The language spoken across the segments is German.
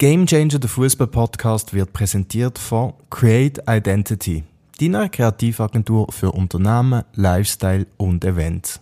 Game Changer, der Fußball-Podcast, wird präsentiert von Create Identity, deiner Kreativagentur für Unternehmen, Lifestyle und Events.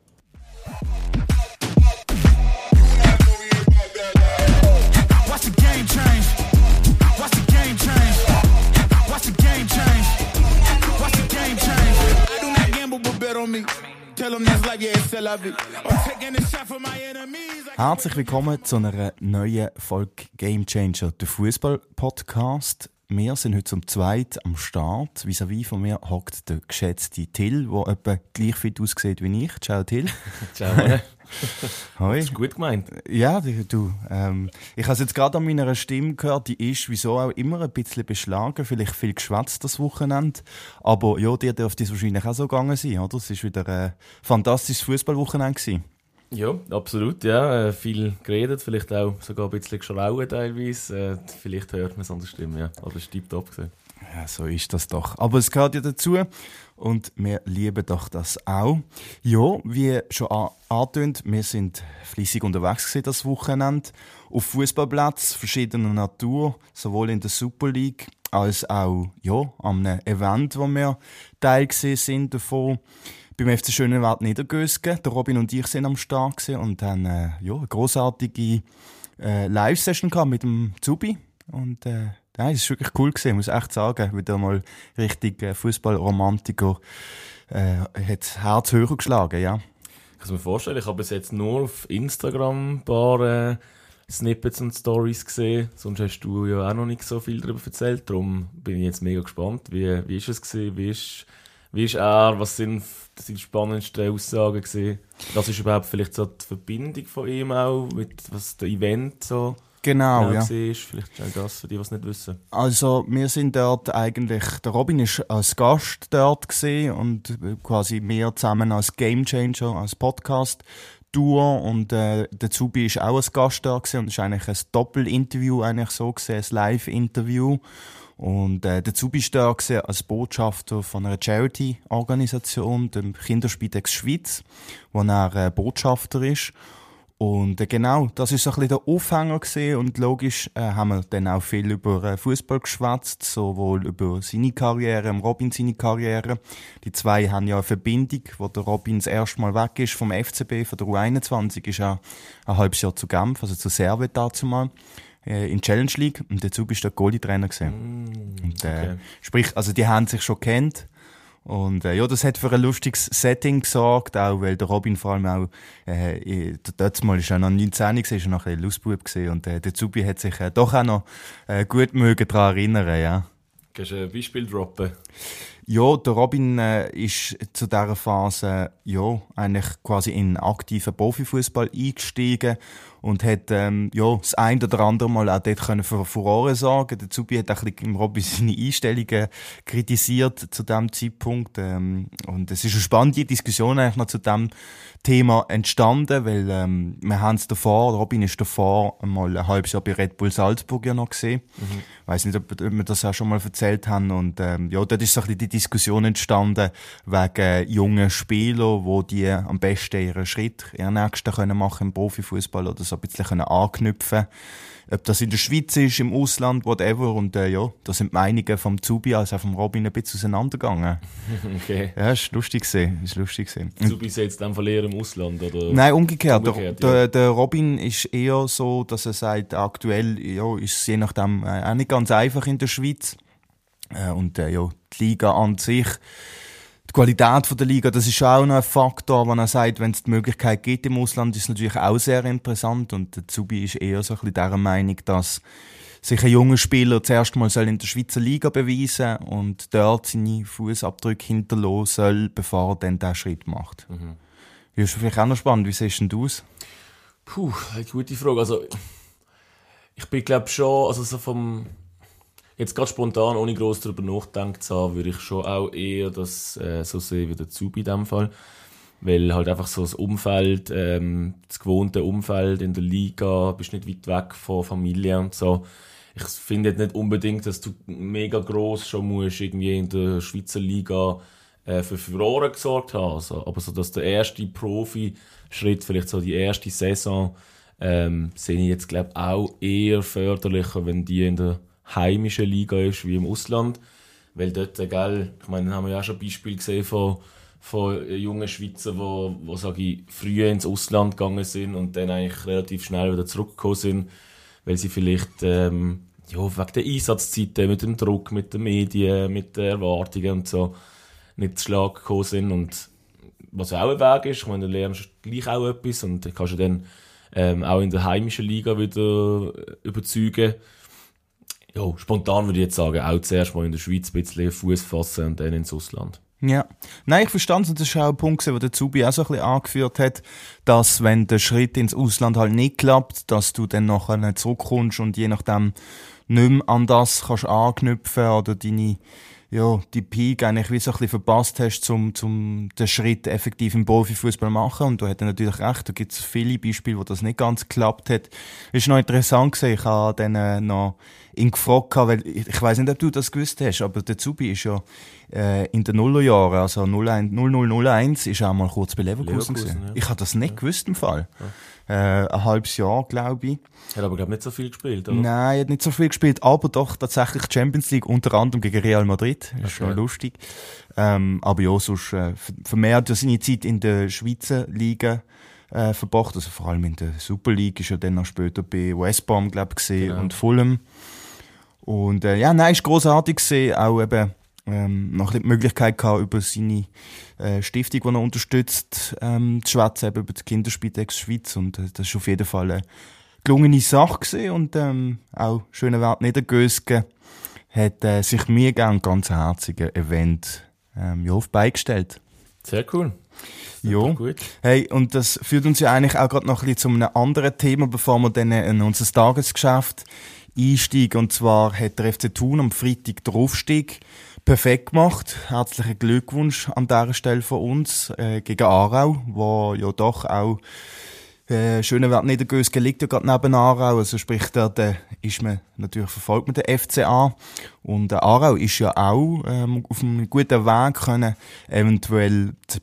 Herzlich willkommen zu einer neuen Folge Game Changer, der Fußball-Podcast. Wir sind heute zum Zweiten am Start. Vis-à-vis von mir hockt der geschätzte Till, der etwa gleich fit aussieht wie ich. Ciao Till. Ciao. Hoi. Das ist gut gemeint. Ja, du. Ich habe es jetzt gerade an meiner Stimme gehört, die ist wieso auch immer ein bisschen beschlagen, vielleicht viel geschwätzt das Wochenende. Aber ja, dir dürfte es wahrscheinlich auch so gegangen sein, oder? Es war wieder ein fantastisches Fußballwochenende gewesen. Ja, absolut, ja. Viel geredet, vielleicht auch sogar ein bisschen geschrauen teilweise. Vielleicht hört man es an der Stimme, ja. Aber es ist tiptop gewesen. Ja, so ist das doch. Aber es gehört ja dazu und wir lieben doch das auch. Ja, wie schon angetönt, wir sind fleissig unterwegs gewesen das Wochenende. Auf Fußballplätzen verschiedener Natur, sowohl in der Super League als auch ja, an einem Event, wo wir Teil sind davon. Beim FC Schönewald Niedergösgen. Der Robin und ich sind am Start gewesen und haben eine grossartige Live-Session gehabt mit dem Zubi. Und ja, es war wirklich cool gewesen, muss ich echt sagen. Wieder mal richtig Fußballromantiker hat das Herz höher geschlagen, ja. Ich kann mir vorstellen, ich habe bis jetzt nur auf Instagram ein paar Snippets und Stories gesehen. Sonst hast du ja auch noch nicht so viel darüber erzählt. Darum bin ich jetzt mega gespannt. Wie ist es gewesen? Wie ist er? Was sind die spannendsten Aussagen gewesen? Was ist überhaupt vielleicht so die Verbindung von ihm auch mit was der Event so genau ja. War? Vielleicht auch das für die, die es nicht wissen. Also wir sind dort eigentlich, der Robin ist als Gast dort gewesen und quasi wir zusammen als Game Changer, als Podcast Duo und der Zubi ist auch als Gast da gewesen und ist eigentlich ein Doppelinterview eigentlich so gesehen, ein Live-Interview. Und der Zubi war da als Botschafter von einer Charity-Organisation, dem Kinderspitex Schweiz, wo er Botschafter ist. Und genau, das ist so ein bisschen der Aufhänger gewesen. Und logisch haben wir dann auch viel über Fußball geschwätzt, sowohl über seine Karriere, Robin seine Karriere. Die zwei haben ja eine Verbindung, wo der Robin das erste Mal weg ist vom FCB, von der U21, ist er ein halbes Jahr zu Genf, also zu Servet dazu mal. In Challenge League und der Zug ist der Goalie-Trainer gewesen. Und, okay. Sprich, also die haben sich schon kennt und ja, das hat für ein lustiges Setting gesorgt, auch weil der Robin vor allem auch dort mal ist er noch 19 gewesen, ist er noch ein Lustbub gewesen und der Zubi hat sich doch auch noch gut mögen daran erinnern, ja. Kannst du ein Beispiel droppen? Ja, der Robin ist zu dieser Phase eigentlich quasi in aktiven Profifußball eingestiegen und hat das ein oder andere Mal auch dort für Furore sorgen. Der Zubi hat auch ein bisschen im Robin seine Einstellungen kritisiert zu diesem Zeitpunkt. Und es ist eine spannende Diskussion eigentlich noch zu diesem Thema entstanden, weil wir haben es davor, Robin ist davor mal ein halbes Jahr bei Red Bull Salzburg ja noch gesehen. Ich weiss nicht, ob wir das auch schon mal erzählt haben. Und dort ist so ein bisschen die Diskussion entstanden wegen jungen Spielern, die am besten ihren nächsten können machen im Profifußball oder so ein bisschen können anknüpfen. Ob das in der Schweiz ist, im Ausland, whatever. Und da sind die Meinungen vom Zubi als auch vom Robin ein bisschen auseinandergegangen. Okay. Ja, ist lustig gewesen. Zubi ist jetzt dann eher im Ausland, oder? Nein, umgekehrt. Ja. Der Robin ist eher so, dass er sagt, aktuell ist es je nachdem auch nicht ganz einfach in der Schweiz. Und die Liga an sich, die Qualität der Liga, das ist auch noch ein Faktor, wenn er sagt, wenn es die Möglichkeit gibt im Ausland, ist es natürlich auch sehr interessant. Und der Zubi ist eher so ein bisschen dieser Meinung, dass sich ein junger Spieler zuerst mal in der Schweizer Liga beweisen und dort seine Fußabdrücke hinterlassen soll, bevor er dann diesen Schritt macht. Ja, ist vielleicht auch noch spannend. Wie siehst du aus? Eine gute Frage. Also, ich bin, glaube schon, also so jetzt gerade spontan, ohne gross darüber nachgedacht zu haben, würde ich schon auch eher das so sehen wie der Zubi in diesem Fall. Weil halt einfach so das Umfeld, das gewohnte Umfeld in der Liga, bist nicht weit weg von Familie und so. Ich finde nicht unbedingt, dass du mega gross schon musst irgendwie in der Schweizer Liga für Furore gesorgt haben. Also, aber so, dass der erste Profi-Schritt, vielleicht so die erste Saison, sehe ich jetzt, glaube auch eher förderlicher, wenn die in der heimischen Liga ist, wie im Ausland. Weil dort, gell, ich meine, haben wir ja auch schon Beispiele gesehen von jungen Schweizer, die sage ich, früher ins Ausland gegangen sind und dann eigentlich relativ schnell wieder zurückgekommen sind, weil sie vielleicht wegen der Einsatzzeiten, mit dem Druck, mit den Medien, mit den Erwartungen und so nicht zu Schlag gekommen sind. Und was auch ein Weg ist, ich meine, du lernst gleich auch etwas und dann kannst du dann auch in der heimischen Liga wieder überzeugen. Ja, spontan würde ich jetzt sagen, auch zuerst mal in der Schweiz ein bisschen Fuß fassen und dann ins Ausland. Ja. Nein, ich verstand, und das ist auch ein Punkt, den der Zubi auch so ein bisschen angeführt hat, dass wenn der Schritt ins Ausland halt nicht klappt, dass du dann nachher zurückkommst und je nachdem nicht mehr an das kannst anknüpfen oder die Peak eigentlich wie so ein bisschen verpasst hast, um den Schritt effektiv im Profifußball machen. Und du hast natürlich recht, da gibt es viele Beispiele, wo das nicht ganz geklappt hat. Es ist noch interessant gewesen, ich habe dann noch ihn gefragt, weil ich weiss nicht, ob du das gewusst hast, aber der Zubi ist ja in den Nullerjahren, also 0001, ist auch mal kurz bei Leverkusen gewesen. Ja. Ich habe das nicht gewusst im Fall. Ja. Ein halbes Jahr, glaube ich. Er hat aber, glaube ich, nicht so viel gespielt, oder? Nein, er hat nicht so viel gespielt, aber doch tatsächlich Champions League, unter anderem gegen Real Madrid. Das ist schon lustig. Aber ja, sonst vermehrt seine Zeit in der Schweizer Liga verbracht. Also vor allem in der Super League ist er dann noch später bei West Brom, glaube ich, gesehen und Fulham. Und ist grossartig gesehen, auch eben noch die Möglichkeit gehabt, über seine Stiftung, die er unterstützt, zu schwätzen, eben über die Kinderspitex Schweiz. Und das ist auf jeden Fall eine gelungene Sache gewesen. Und auch schöner Wert Niedergösgen hat sich mir gerne ein ganz herziges Event auf beigestellt. Sehr cool. Ja. Gut. Hey, und das führt uns ja eigentlich auch gerade noch ein bisschen zu einem anderen Thema, bevor wir dann in unser Tagesgeschäft einsteigen. Und zwar hat der FC Thun am Freitag den Aufstieg perfekt gemacht. Herzlichen Glückwunsch an dieser Stelle von uns gegen Aarau, wo ja doch auch Schönewert Niedergösgen liegt ja gerade neben Aarau, also sprich, da ist man natürlich verfolgt mit der FCA. Und Aarau ist ja auch auf einem guten Weg können, eventuell die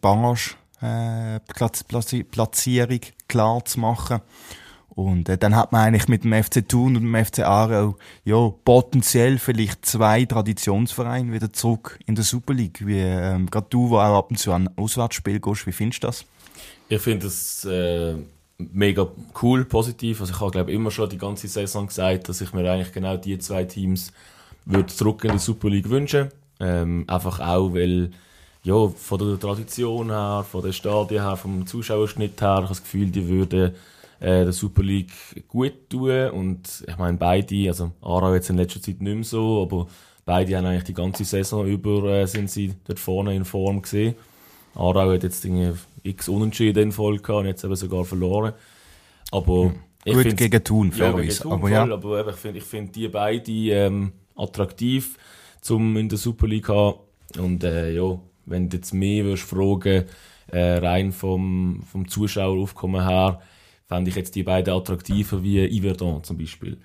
Barrage-Platzierung klar zu machen. Und dann hat man eigentlich mit dem FC Thun und dem FC Aarau potenziell vielleicht 2 Traditionsvereine wieder zurück in der Super League. Wie gerade du, wo auch ab und zu an Auswärtsspiel gehst, wie findest du das? Ich finde das mega cool, positiv. Also ich habe, glaube immer schon die ganze Saison gesagt, dass ich mir eigentlich genau die 2 Teams würde zurück in die Super League wünschen. Einfach auch, weil von der Tradition her, von den Stadien her, vom Zuschauerschnitt her, ich habe das Gefühl, die würden der Super League gut tun. Und ich meine, beide, also Aarau jetzt in letzter Zeit nicht mehr so, aber beide haben eigentlich die ganze Saison über sind sie dort vorne in Form gesehen. Aarau hat jetzt x Unentschieden in Folge gehabt und jetzt eben sogar verloren. Aber gut gegen Thun, fairerweise. Aber ich finde die beide attraktiv, um in der Super League zu haben. Und wenn du jetzt mehr würdest fragen, rein vom Zuschaueraufkommen her, fände ich jetzt die beiden attraktiver wie Yverdon zum Beispiel.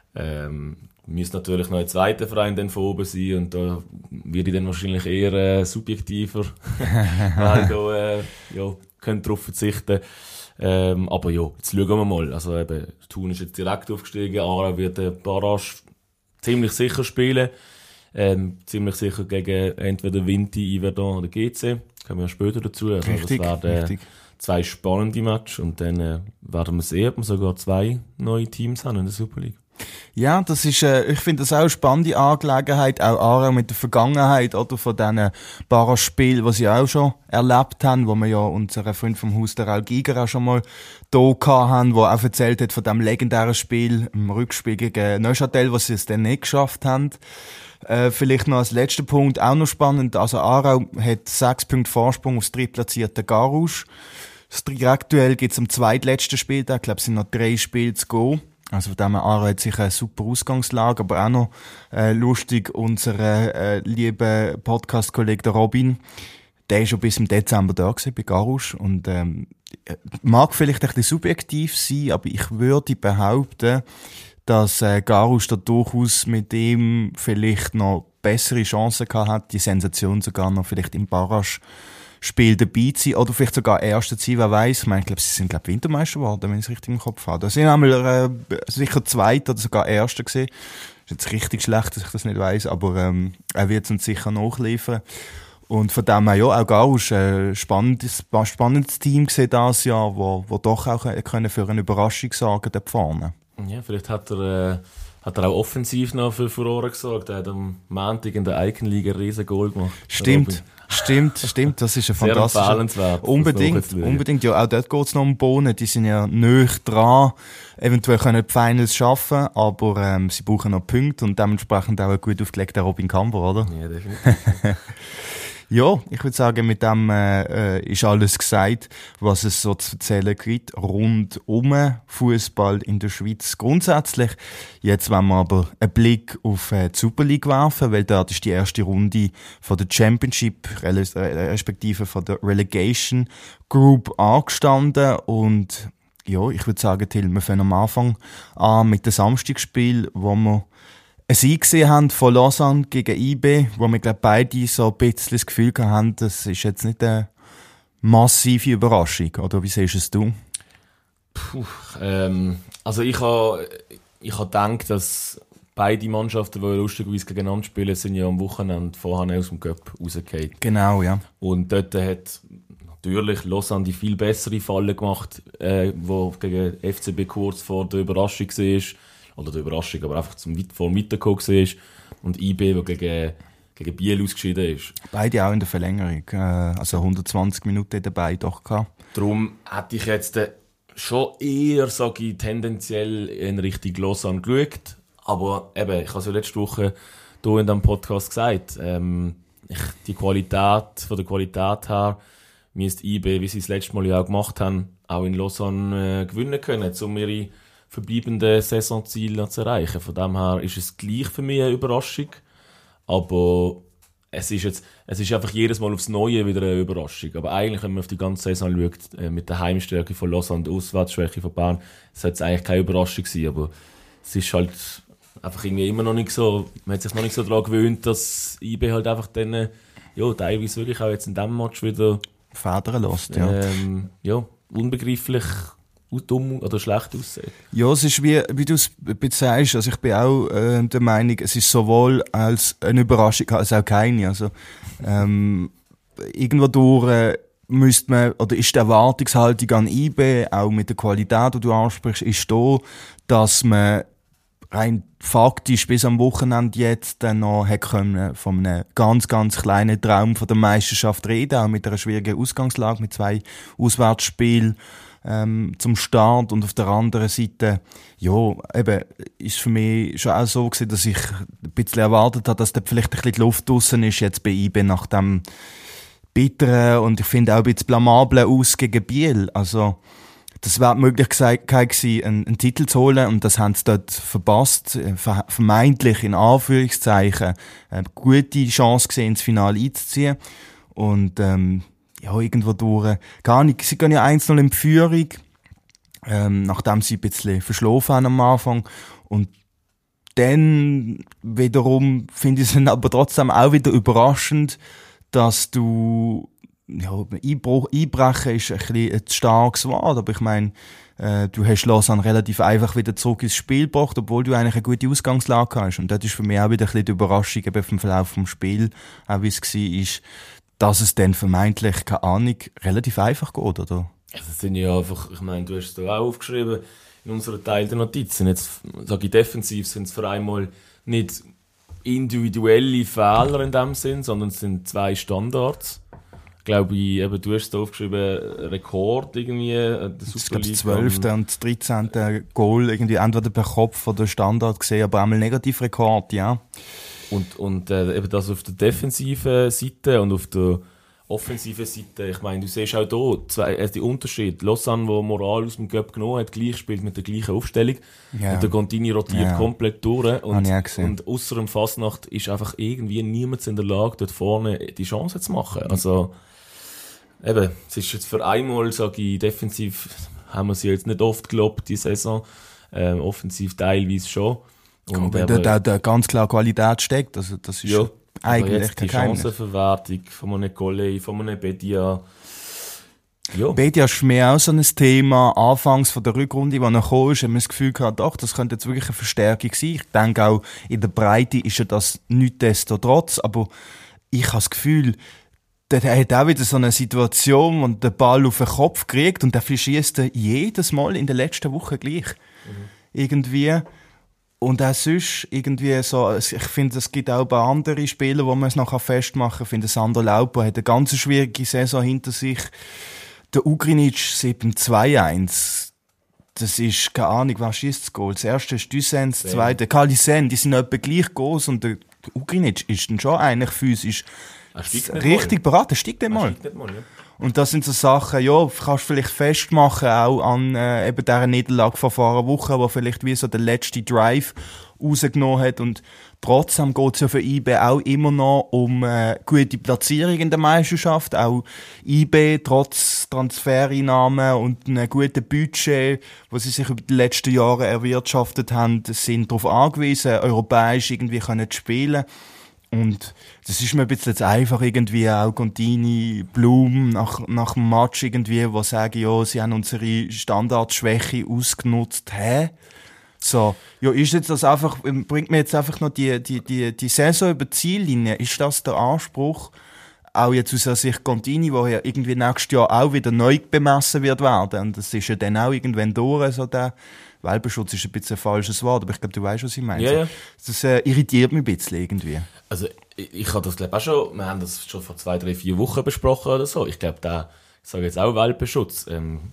Müsste natürlich noch ein zweiter Verein dann von oben sein und da werde ich dann wahrscheinlich eher subjektiver, weil da könnt drauf verzichten. Aber jetzt schauen wir mal. Also eben, Thun ist jetzt direkt aufgestiegen, Aarau wird den Barrage ziemlich sicher spielen. Ziemlich sicher gegen entweder Vinti, Yverdon oder GC. Kommen wir später dazu. Also richtig, das werden 2 spannende Matches und dann werden wir sehen, ob wir sogar 2 neue Teams haben in der Super League. Ja, das ist, ich finde das auch eine spannende Angelegenheit, auch Aarau mit der Vergangenheit, oder, von diesen Barrage-Spielen, die sie auch schon erlebt haben, wo wir ja unseren Freund vom Haus, der Raul Giger, auch schon mal da haben, wo auch erzählt hat von dem legendären Spiel, im Rückspiel gegen Neuchâtel, was sie es dann nicht geschafft haben. Vielleicht noch als letzter Punkt, auch noch spannend, also Aarau hat 6 Punkte Vorsprung aufs drittplatzierte Garus. Das Aktuell gibt's am zweitletzten Spieltag, ich glaube, es sind noch 3 Spiele zu gehen. Also von dem her, Aarau hat sicher eine super Ausgangslage, aber auch noch lustig, unser lieber Podcast-Kollege der Robin, der ist schon bis im Dezember da gewesen, bei Garus und mag vielleicht ein bisschen subjektiv sein, aber ich würde behaupten, dass Garus da durchaus mit ihm vielleicht noch bessere Chancen gehabt hat, die Sensation sogar noch vielleicht im Barrage Spiel dabei zu sein oder vielleicht sogar Erster zu sein, wer weiss. Ich meine, ich glaube, sie sind Wintermeister geworden, wenn ich es richtig im Kopf habe. Da sind einmal sicher Zweiter oder sogar Erster gewesen. Ist jetzt richtig schlecht, dass ich das nicht weiss, aber er wird es uns sicher nachliefern. Und von dem her, ja, auch Gausch, spannendes Team gesehen dieses Jahr, wo doch auch können für eine Überraschung sorgen dort vorne. Ja, vielleicht hat er auch offensiv noch für Furore gesorgt. Er hat am Montag in der Eigenliga ein riesen Goal gemacht. Stimmt, das ist ein fantastischer. Sehr empfehlenswert. Unbedingt, ja, auch dort geht es noch um Bohnen, die sind ja nahe dran, eventuell können die Finals schaffen, aber sie brauchen noch Punkte und dementsprechend auch ein gut aufgelegter Robin Kamber, oder? Ja, definitiv. Ja, ich würde sagen, mit dem ist alles gesagt, was es so zu erzählen gibt rund um Fußball in der Schweiz grundsätzlich. Jetzt wollen wir aber einen Blick auf die Super League werfen, weil dort ist die erste Runde von der Championship respektive von der Relegation Group angestanden und ja, ich würde sagen, Till, wir fangen am Anfang an mit dem Samstagsspiel, wo wir ein Sieg gesehen haben von Lausanne gegen IB, wo wir glaube beide so ein bisschen das Gefühl haben, das ist jetzt nicht eine massive Überraschung, oder wie siehst es du? Also ich habe gedacht, dass beide Mannschaften, die lustigerweise gegeneinander spielen, sind ja am Wochenende vorher aus dem Cup rausgefallen. Genau, ja. Und dort hat natürlich Lausanne die viel bessere Falle gemacht, wo gegen FCB kurz vor der Überraschung war. Oder der Überraschung, aber einfach vor dem Weiterkommen war. Und IB, der gegen Biel ausgeschieden ist. Beide auch in der Verlängerung. Also 120 Minuten dabei doch gehabt. Darum hätte ich jetzt schon eher, sage ich, tendenziell in Richtung Lausanne geschaut. Aber eben, ich habe es ja letzte Woche hier in diesem Podcast gesagt, die Qualität, von der Qualität her, müsste IB, wie sie es letztes Mal ja auch gemacht haben, auch in Lausanne gewinnen können, um ihre verbleibenden Saisonziele zu erreichen. Von dem her ist es gleich für mich eine Überraschung. Aber es ist einfach jedes Mal aufs Neue wieder eine Überraschung. Aber eigentlich, wenn man auf die ganze Saison schaut, mit der Heimstärke von Lausanne und der Auswärtsschwäche von Bern, sollte es eigentlich keine Überraschung sein. Aber es ist halt einfach irgendwie immer noch nicht so, man hat sich noch nicht so daran gewöhnt, dass IB halt einfach dann, ja, teilweise wirklich auch jetzt in diesem Match wieder Federn lässt, ja. Ja, unbegreiflich dumm oder schlecht aussehen. Ja, es ist wie du es sagst, also ich bin auch der Meinung, es ist sowohl als eine Überraschung als auch keine. Also irgendwo durch müsste man, oder ist die Erwartungshaltung an IB, auch mit der Qualität, die du ansprichst, ist da, dass man rein faktisch bis am Wochenende jetzt dann noch hätte können von einem ganz, ganz kleinen Traum von der Meisterschaft reden, auch mit einer schwierigen Ausgangslage, mit 2 Auswärtsspielen zum Start, und auf der anderen Seite, ja, eben, ist für mich schon auch so gewesen, dass ich ein bisschen erwartet habe, dass da vielleicht ein bisschen die Luft draussen ist jetzt bei IB nach dem bitteren und ich finde auch ein bisschen blamablen Aus gegen Biel. Also, das wäre die Möglichkeit gewesen, einen Titel zu holen, und das haben sie dort verpasst, vermeintlich in Anführungszeichen, eine gute Chance gesehen, ins Finale einzuziehen. Und, ja, irgendwo durch, gar nicht, sie gehen ja 1-0 in die Führung, nachdem sie ein bisschen verschlafen haben am Anfang. Und dann wiederum finde ich es dann aber trotzdem auch wieder überraschend, dass du, ja, Einbrechen ist ein bisschen zu starkes Wort, aber ich meine, du hast Lausanne relativ einfach wieder zurück ins Spiel gebracht, obwohl du eigentlich eine gute Ausgangslage hast. Und das ist für mich auch wieder ein bisschen die Überraschung eben vom Verlauf vom Spiel, auch wie es war, dass es dann vermeintlich, keine Ahnung, relativ einfach geht, oder? Das sind ja einfach, ich meine, du hast es da auch aufgeschrieben, in unserer Teil der Notizen. Jetzt sage ich defensiv, sind es für einmal nicht individuelle Fehler in dem Sinn, sondern es sind 2 Standards. Ich glaube, eben, du hast es da aufgeschrieben, Rekord irgendwie. Ich glaube, das 12. und das 13. Goal irgendwie entweder per Kopf oder Standard gesehen, aber einmal Negativrekord, ja. Und eben das auf der defensiven Seite und auf der offensiven Seite, ich meine, du siehst auch hier die Unterschied. Lausanne, wo Moral aus dem Cup genommen hat, gleich spielt mit der gleichen Aufstellung. Ja. Und der Contini rotiert komplett durch. Und ausser dem Fasnacht ist einfach irgendwie niemand in der Lage, dort vorne die Chance zu machen. Also, eben, es ist jetzt für einmal, sage ich, defensiv haben wir sie jetzt nicht oft gelobt, die Saison. Offensiv teilweise schon. Und da ganz klar Qualität steckt. Also, das ist Eigentlich jetzt die Chancenverwertung von einem Colley, von einem Bedia. Ja. Bedia ist für mich auch so ein Thema. Anfangs von der Rückrunde, die noch kam, haben wir das Gefühl gehabt, doch, das könnte jetzt wirklich eine Verstärkung sein. Ich denke auch, in der Breite ist ja das nichtsdestotrotz, aber ich habe das Gefühl, der hat auch wieder so eine Situation, wo der Ball auf den Kopf kriegt und der verschießt jedes Mal in den letzten Wochen gleich. Irgendwie. Und auch sonst irgendwie so, ich finde, es gibt auch ein paar andere Spieler, wo man es noch festmachen kann. Ich finde, Sandro Lauper hat eine ganz schwierige Saison hinter sich. Der Ugrinic 7-2-1. Das ist, keine Ahnung, was schießt das Goal? Das erste ist Düsens, das zweite Kalisen, die sind etwa gleich groß und der Ugrinic ist dann schon eigentlich physisch richtig bereit, er steigt nicht mal. Ja. Und das sind so Sachen, ja, kannst du vielleicht festmachen, auch an eben dieser Niederlage von vor einer Woche, wo vielleicht wie so der letzte Drive rausgenommen hat. Und trotzdem geht es ja für IB auch immer noch um gute Platzierung in der Meisterschaft. Auch IB, trotz Transfereinnahmen und einem guten Budget, was sie sich über die letzten Jahre erwirtschaftet haben, sind darauf angewiesen, europäisch irgendwie können zu spielen. Und das ist mir ein bisschen jetzt einfach irgendwie auch Contini, Blum nach dem Match irgendwie, die sagen, ja, sie haben unsere Standardschwäche ausgenutzt. Hä? So. Ja, ist jetzt das einfach, bringt mir jetzt einfach noch die Saison über die Ziellinie? Ist das der Anspruch? Auch jetzt aus der Sicht Contini, wo ja irgendwie nächstes Jahr auch wieder neu bemessen wird werden. Und das ist ja dann auch irgendwann durch, so der Welpenschutz ist ein bisschen ein falsches Wort, aber ich glaube, du weißt, was ich meine. Ja, ja. Das irritiert mich ein bisschen irgendwie. Also, ich habe das, glaube ich, auch schon, wir haben das schon vor 2, 3, 4 Wochen besprochen oder so. Ich glaube, ich sage jetzt auch Welpenschutz,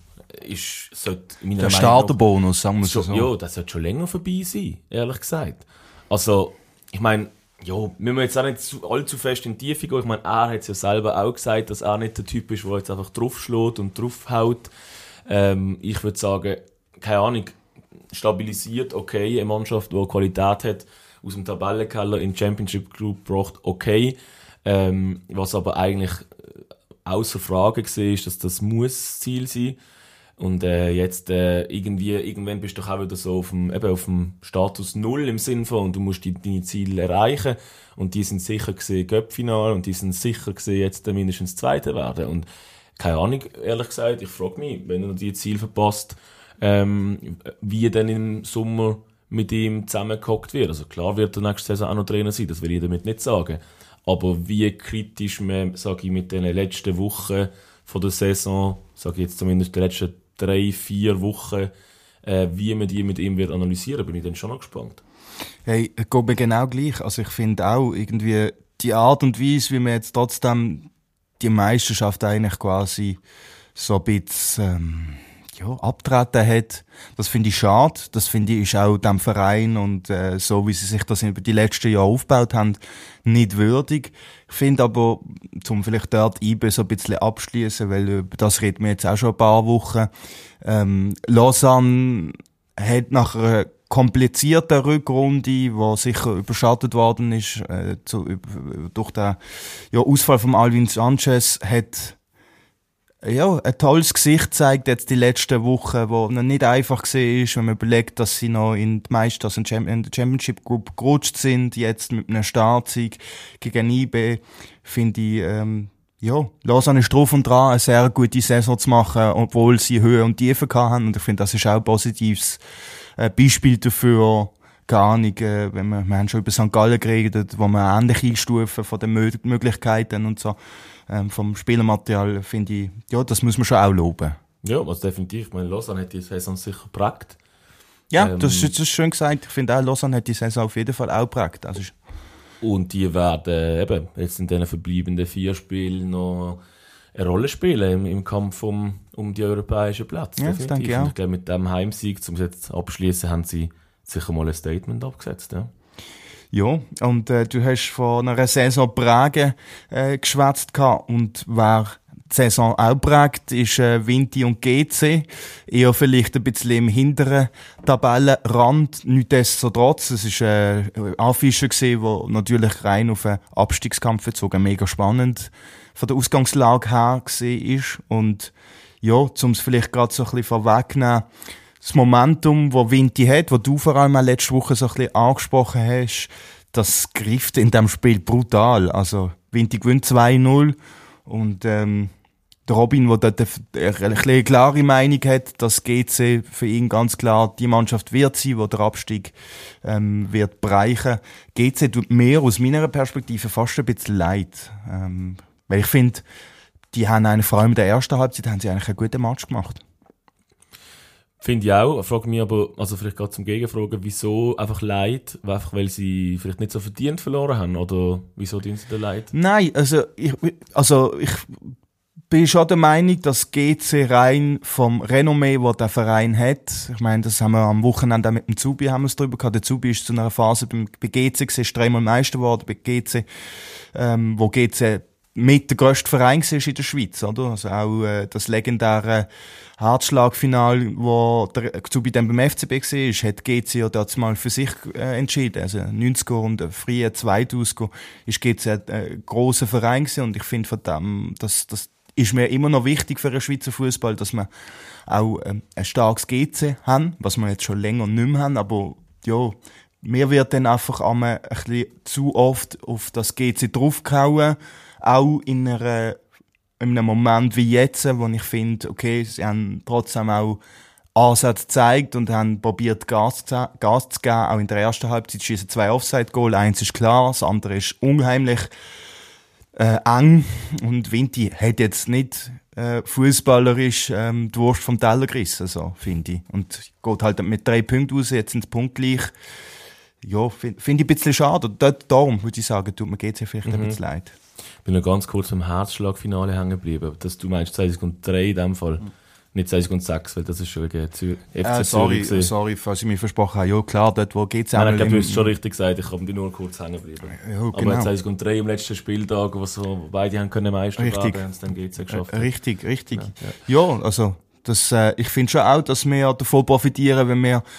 sollte in meiner der Meinung Starterbonus, sagen wir so. Ja, das sollte schon länger vorbei sein, ehrlich gesagt. Also, ich meine, ja, müssen wir jetzt auch nicht allzu fest in die Tiefe gehen. Ich meine, er hat es ja selber auch gesagt, dass er nicht der Typ ist, der jetzt einfach draufschlägt und draufhaut. Ich würde sagen, keine Ahnung, stabilisiert, okay, eine Mannschaft, die Qualität hat, aus dem Tabellenkeller in die Championship Group gebracht, okay. Was aber eigentlich außer Frage war, ist, dass das muss das Ziel sein. Und jetzt irgendwann bist du doch auch wieder so auf dem Status Null im Sinn von, und du musst deine Ziele erreichen. Und die sind sicher gesehen Cup-Final und die sind sicher gesehen jetzt mindestens Zweiter werden. Und keine Ahnung, ehrlich gesagt, ich frage mich, wenn er die Ziele verpasst, wie dann im Sommer mit ihm zusammengehockt wird. Also klar wird er nächste Saison auch noch Trainer sein, das will ich damit nicht sagen. Aber wie kritisch man, sage ich, mit den letzten Wochen von der Saison, sage ich jetzt zumindest die letzten 3, 4 Wochen, wie man die mit ihm wird analysieren, bin ich dann schon noch gespannt. Hey, geht mir genau gleich. Also ich finde auch irgendwie die Art und Weise, wie man jetzt trotzdem die Meisterschaft eigentlich quasi so ein bisschen abtreten hat, das finde ich schade. Das finde ich ist auch dem Verein und so, wie sie sich das über die letzten Jahre aufgebaut haben, nicht würdig. Ich finde aber, zum vielleicht dort IB so ein bisschen abschließen, weil über das reden wir jetzt auch schon ein paar Wochen. Lausanne hat nach einer komplizierten Rückrunde, die sicher überschattet worden ist durch den Ausfall von Alvin Sanchez, hat ein tolles Gesicht zeigt jetzt die letzten Wochen, wo noch nicht einfach war, wenn man überlegt, dass sie noch in der Championship Group gerutscht sind, jetzt mit einem Startsieg gegen IB, finde ich, Lausanne ist drauf und dran, eine sehr gute Saison zu machen, obwohl sie Höhe und Tiefen hatten. Und ich finde, das ist auch ein positives Beispiel dafür. Gar nicht, wir haben schon über St. Gallen geredet, wo man ähnlich einstufen von den Möglichkeiten und so. Vom Spielermaterial finde ich, ja, das muss man schon auch loben. Ja, also definitiv. Ich meine, Lausanne hat die Saison sicher geprägt. Ja, das ist schön gesagt. Ich finde auch, Lausanne hat die Saison auf jeden Fall auch geprägt. Also und die werden eben jetzt in diesen verbleibenden 4 Spielen noch eine Rolle spielen im Kampf um die europäischen Plätze. Ja, das denke ich auch. Und ich glaube, mit dem Heimsieg, um es jetzt abschließen, haben sie sicher mal ein Statement abgesetzt. Ja. Ja, und du hast von einer Saison Pragen geschwätzt gehabt, und wer die Saison auch prägt, ist Vinti und GC. Eher vielleicht ein bisschen im hinteren Tabellenrand. Nichtsdestotrotz, es war ein Anfischer gewesen, der natürlich rein auf einen Abstiegskampf bezogen mega spannend von der Ausgangslage her war. Und ja, um es vielleicht gerade so ein bisschen vorwegzunehmen, das Momentum, das Vinti hat, das du vor allem auch letzte Woche so ein bisschen angesprochen hast, das greift in diesem Spiel brutal. Also, Vinti gewinnt 2-0 und der Robin, der dort eine klare Meinung hat, dass GC für ihn ganz klar die Mannschaft wird sein, die der Abstieg wird bereichen. GC tut mir aus meiner Perspektive fast ein bisschen leid. Weil ich finde, die haben eigentlich, vor allem in der ersten Halbzeit, haben sie eigentlich einen guten Match gemacht. Finde ich auch. Ich frage mich aber, also vielleicht gerade zum Gegenfragen, wieso einfach leid? Einfach weil sie vielleicht nicht so verdient verloren haben? Oder wieso tun sie da leid? Nein, also ich bin schon der Meinung, dass GC rein vom Renommee, das der Verein hat, ich meine, das haben wir am Wochenende auch mit dem Zubi haben wir es drüber gehabt. Der Zubi ist zu einer Phase bei GC gewesen, ist 3-mal Meister geworden bei GC, wo GC mit der grösste Verein war in der Schweiz, oder? Also auch das legendäre Herzschlagfinal, wo der Zubi dann beim FCB war, hat GC ja dort mal für sich entschieden. Also 90er und frühe 2000er ist GC ein grosser Verein gewesen, und ich finde verdammt, das ist mir immer noch wichtig für den Schweizer Fußball, dass wir auch ein starkes GC haben, was wir jetzt schon länger nicht mehr haben, aber ja, mir wird dann einfach einmal ein bisschen zu oft auf das GC draufgehauen, auch in einem Moment wie jetzt, wo ich finde, okay, sie haben trotzdem auch Ansätze gezeigt und haben probiert Gas zu geben. Auch in der ersten Halbzeit schießen 2 Offside-Goal, eins ist klar, das andere ist unheimlich eng, und Vinti hat jetzt nicht fußballerisch die Wurst vom Teller gerissen, so, finde ich. Und geht halt mit 3 Punkten raus, jetzt ins Punktgleich. Ja, finde ich ein bisschen schade. Darum würde ich sagen, tut mir GC vielleicht ein bisschen leid. Ich bin noch ganz kurz beim Herzschlagfinale hängen geblieben. Dass du meinst 2003 in dem Fall. Nicht 2006, weil das ist schon wegen FC Zürich. Sorry, falls ich mich versprochen habe. Ja, klar, dort wo geht's auch. Nein, ich glaube, du hast es schon richtig gesagt. Ich habe dich nur kurz hängen geblieben. Ja, aber genau. 2003 im letzten Spieltag, wo beide haben können Meister werden, haben es dann GC geschafft. Richtig. Ja, also das, ich finde schon auch, dass wir davon profitieren, wenn wir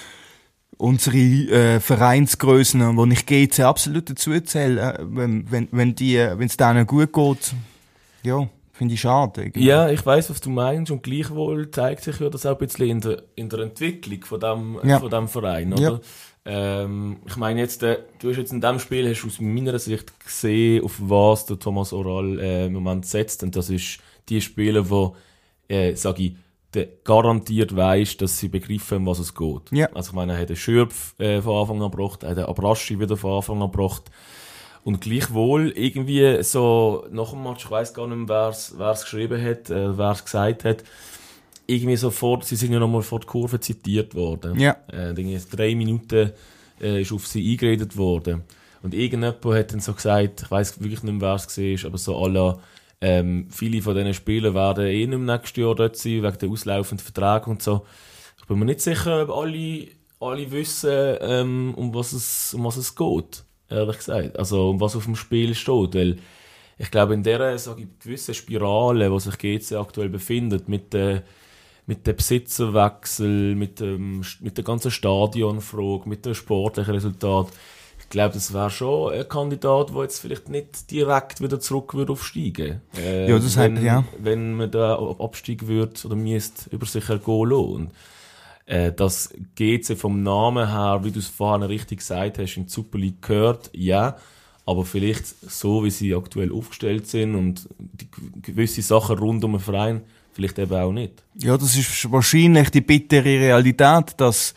unsere Vereinsgrössen, wo ich GC absolut dazu zähle, wenn es denen gut geht, ja, finde ich schade. Irgendwie. Ja, ich weiss, was du meinst, und gleichwohl zeigt sich ja das auch ein bisschen in der Entwicklung von dem Verein, oder? Ja. Ich meine jetzt, du hast jetzt in diesem Spiel, hast du aus meiner Sicht gesehen, auf was der Thomas Oral im Moment setzt, und das ist die Spieler, wo, sage ich, der garantiert weiss, dass sie begreifen, was es geht. Ja. Also ich meine, er hat den Schürpf von Anfang an gebracht, er hat den Abraschi wieder von Anfang an gebracht. Und gleichwohl irgendwie so nach dem Match, ich weiss gar nicht mehr, wer es geschrieben hat, wer es gesagt hat, irgendwie sofort, sie sind ja nochmal vor der Kurve zitiert worden. Ja. 3 Minuten ist auf sie eingeredet worden. Und irgendjemand hat dann so gesagt, ich weiss wirklich nicht mehr, wer es war, aber so à la, viele von diesen Spielern werden nicht im nächsten Jahr dort sein, wegen der auslaufenden Verträge und so. Ich bin mir nicht sicher, ob alle wissen, um was es geht, ehrlich gesagt. Also, um was auf dem Spiel steht. Weil ich glaube, in dieser gewissen Spirale, wo sich GC aktuell befindet, mit dem Besitzerwechsel, mit der ganzen Stadionfrage, mit dem sportlichen Resultat, ich glaube, das wäre schon ein Kandidat, der jetzt vielleicht nicht direkt wieder zurück würde aufsteigen. Ja, das wenn man da Abstieg würde oder müsste über sich ergehen lassen. Und das GC vom Namen her, wie du es vorhin richtig gesagt hast, in die Super League gehört, ja, aber vielleicht so, wie sie aktuell aufgestellt sind und die gewisse Sachen rund um den Verein, vielleicht eben auch nicht. Ja, das ist wahrscheinlich die bittere Realität, dass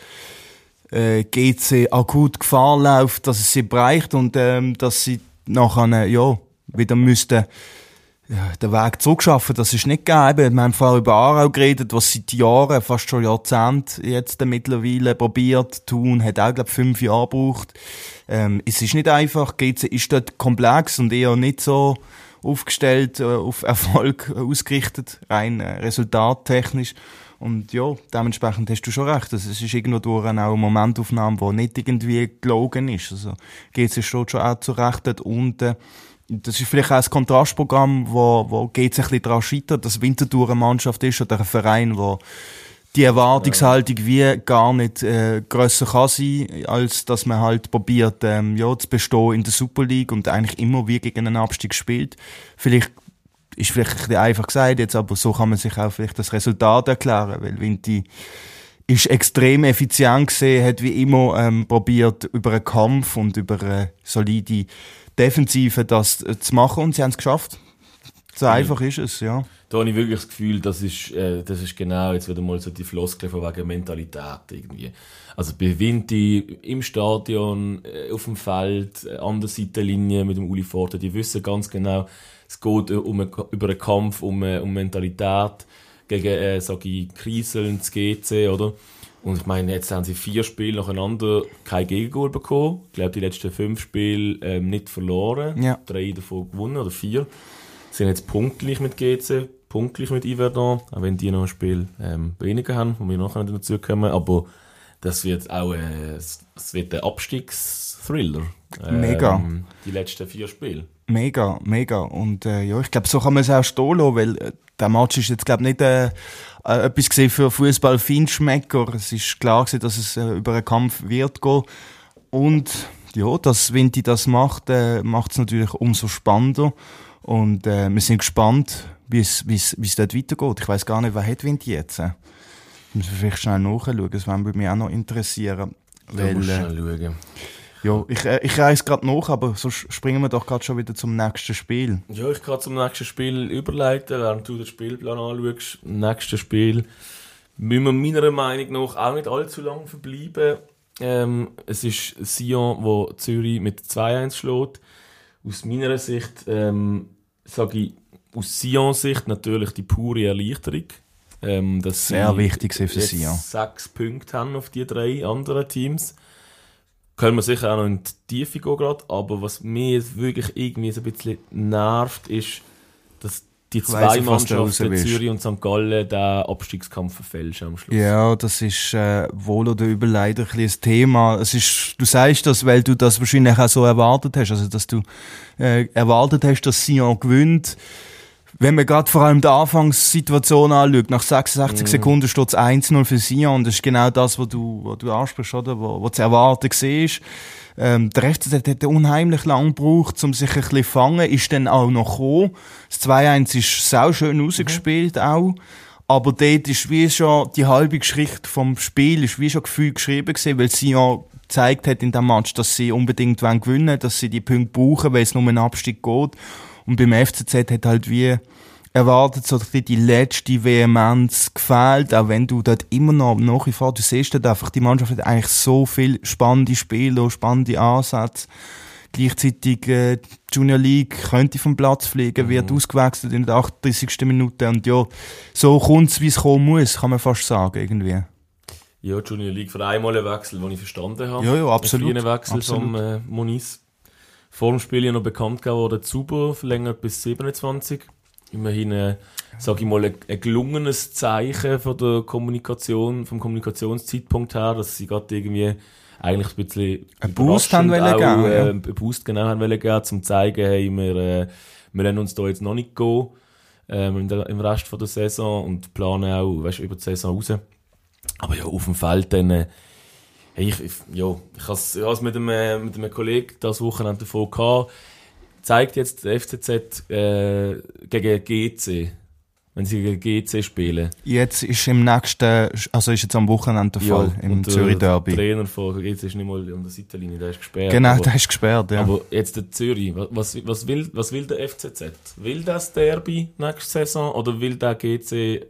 GC akut Gefahr läuft, dass es sie bereicht und dass sie nachher wieder müssten den Weg zurückschaffen. Das ist nicht gegeben. Wir haben vorher über Aarau geredet, was seit Jahren, fast schon Jahrzehnten jetzt mittlerweile probiert. Thun hat auch, glaube ich, 5 Jahre gebraucht. Es ist nicht einfach. GC ist dort komplex und eher nicht so aufgestellt, auf Erfolg ausgerichtet, rein resultattechnisch. Und ja, dementsprechend hast du schon recht. Also, es ist irgendwo durch auch eine Momentaufnahme, die nicht irgendwie gelogen ist. Also, GC steht schon auch zu Recht dort unten. Das ist vielleicht auch ein Kontrastprogramm, wo GC ein bisschen daran scheitert, dass Winterthur eine Mannschaft ist oder ein Verein, wo die Erwartungshaltung wie gar nicht grösser kann sein, als dass man halt probiert, zu bestehen in der Super League und eigentlich immer wie gegen einen Abstieg spielt. Ist vielleicht ein bisschen einfach gesagt jetzt, aber so kann man sich auch vielleicht das Resultat erklären, weil Vinti ist extrem effizient gewesen, hat wie immer probiert, über einen Kampf und über eine solide Defensive das zu machen und sie haben es geschafft. So einfach ist es, ja. Da habe ich wirklich das Gefühl, das ist genau jetzt wieder mal so die Floskel von wegen Mentalität irgendwie. Also bei Vinti im Stadion, auf dem Feld, an der Seitenlinie mit dem Uli Forte, die wissen ganz genau, es geht über einen Kampf, um Mentalität gegen, sage ich, kriselndes GC, oder? Und ich meine, jetzt haben sie 4 Spiele nacheinander kein Gegengol bekommen. Ich glaube, die letzten 5 Spiele nicht verloren. Ja. 3 davon gewonnen, oder 4. Sind jetzt punktgleich mit GC, punktgleich mit Yverdon, auch wenn die noch ein Spiel weniger haben, wo wir nachher dazu kommen. Aber das wird auch es wird ein Abstiegsthriller. Mega. Die letzten 4 Spiele. Mega, mega. Und ja, ich glaube, so kann man es auch stehen lassen, weil der Match ist jetzt, glaube ich, nicht etwas gesehen für Fußball-Feinschmecker. Es ist klar gewesen, dass es über einen Kampf wird gehen. Und ja, dass Vinti das macht, macht es natürlich umso spannender. Und wir sind gespannt, wie es dort weitergeht. Ich weiss gar nicht, wer hat Vinti jetzt? Müssen wir vielleicht schnell nachschauen, das würde mich auch noch interessieren. Da musst du schnell schauen. Ja, ich reise gerade nach, aber sonst springen wir doch gerade schon wieder zum nächsten Spiel. Ja, ich kann zum nächsten Spiel überleiten, während du den Spielplan anschaust. Im nächsten Spiel müssen wir meiner Meinung nach auch nicht allzu lange verbleiben. Es ist Sion, wo Zürich mit 2-1 schlägt. Aus meiner Sicht, sage ich, aus Sions Sicht natürlich die pure Erleichterung. Dass sehr wichtig für Sion. 6 Punkte haben auf die 3 anderen Teams. Können wir sicher auch noch in die Tiefe gehen gerade, aber was mir jetzt wirklich irgendwie so ein bisschen nervt, ist, dass die zwei Mannschaften, Zürich und St. Gallen, den Abstiegskampf verfälschen am Schluss. Ja, das ist wohl oder übel leider ein bisschen das Thema. Du sagst das, weil du das wahrscheinlich auch so erwartet hast, also dass du erwartet hast, dass Sion gewinnt. Wenn man gerade vor allem die Anfangssituation anschaut, nach 66 Sekunden steht es 1-0 für Sion und das ist genau das, was du ansprichst, oder? Wo zu erwarten war. Der FCZ hat unheimlich lang gebraucht, um sich ein bisschen zu fangen, ist dann auch noch gekommen. Das 2-1 ist sau schön rausgespielt auch. Aber dort ist wie schon die halbe Geschichte vom Spiel, ist wie schon gefühlt geschrieben gewesen, weil Sion gezeigt hat in diesem Match, dass sie unbedingt gewinnen wollen, dass sie die Punkte brauchen, weil es nur um einen Abstieg geht. Und beim FCZ hat halt wie erwartet so die letzte Vehemenz gefehlt, auch wenn du dort immer noch nach wie vor, du siehst dort einfach, die Mannschaft hat eigentlich so viel spannende Spiele, spannende Ansätze. Gleichzeitig Junior League könnte vom Platz fliegen, wird ausgewechselt in der 38. Minute und ja, so kommt's, wie es kommen muss, kann man fast sagen, irgendwie. Ja, Junior League für einmal einen Wechsel, den ich verstanden habe. Ja, absolut. Einen Wechsel vom Moniz. Vor dem Spiel ja noch bekannt gegeben worden, Zuber verlängert bis 27. Immerhin, sage ich mal, ein gelungenes Zeichen von der Kommunikation, vom Kommunikationszeitpunkt her, dass sie gerade irgendwie eigentlich ein bisschen einen Boost haben wollen geben, einen Boost genau haben wollen geben, um zu zeigen, hey, wir lassen uns da jetzt noch nicht gehen, im Rest von der Saison und planen auch, weißt, über die Saison raus. Aber ja, auf dem Feld dann, hey, ich habe es mit einem Kollegen das Wochenende davon gehabt. Zeigt jetzt der FCZ gegen GC, wenn sie gegen GC spielen. Jetzt ist ist jetzt am Wochenende der Fall, im Zürich Derby. Der Trainer von GC ist nicht mal an der Seitenlinie, der ist gesperrt. Genau, der ist gesperrt, ja. Aber jetzt der Zürich, was will der FCZ? Will das Derby nächste Saison oder will der GC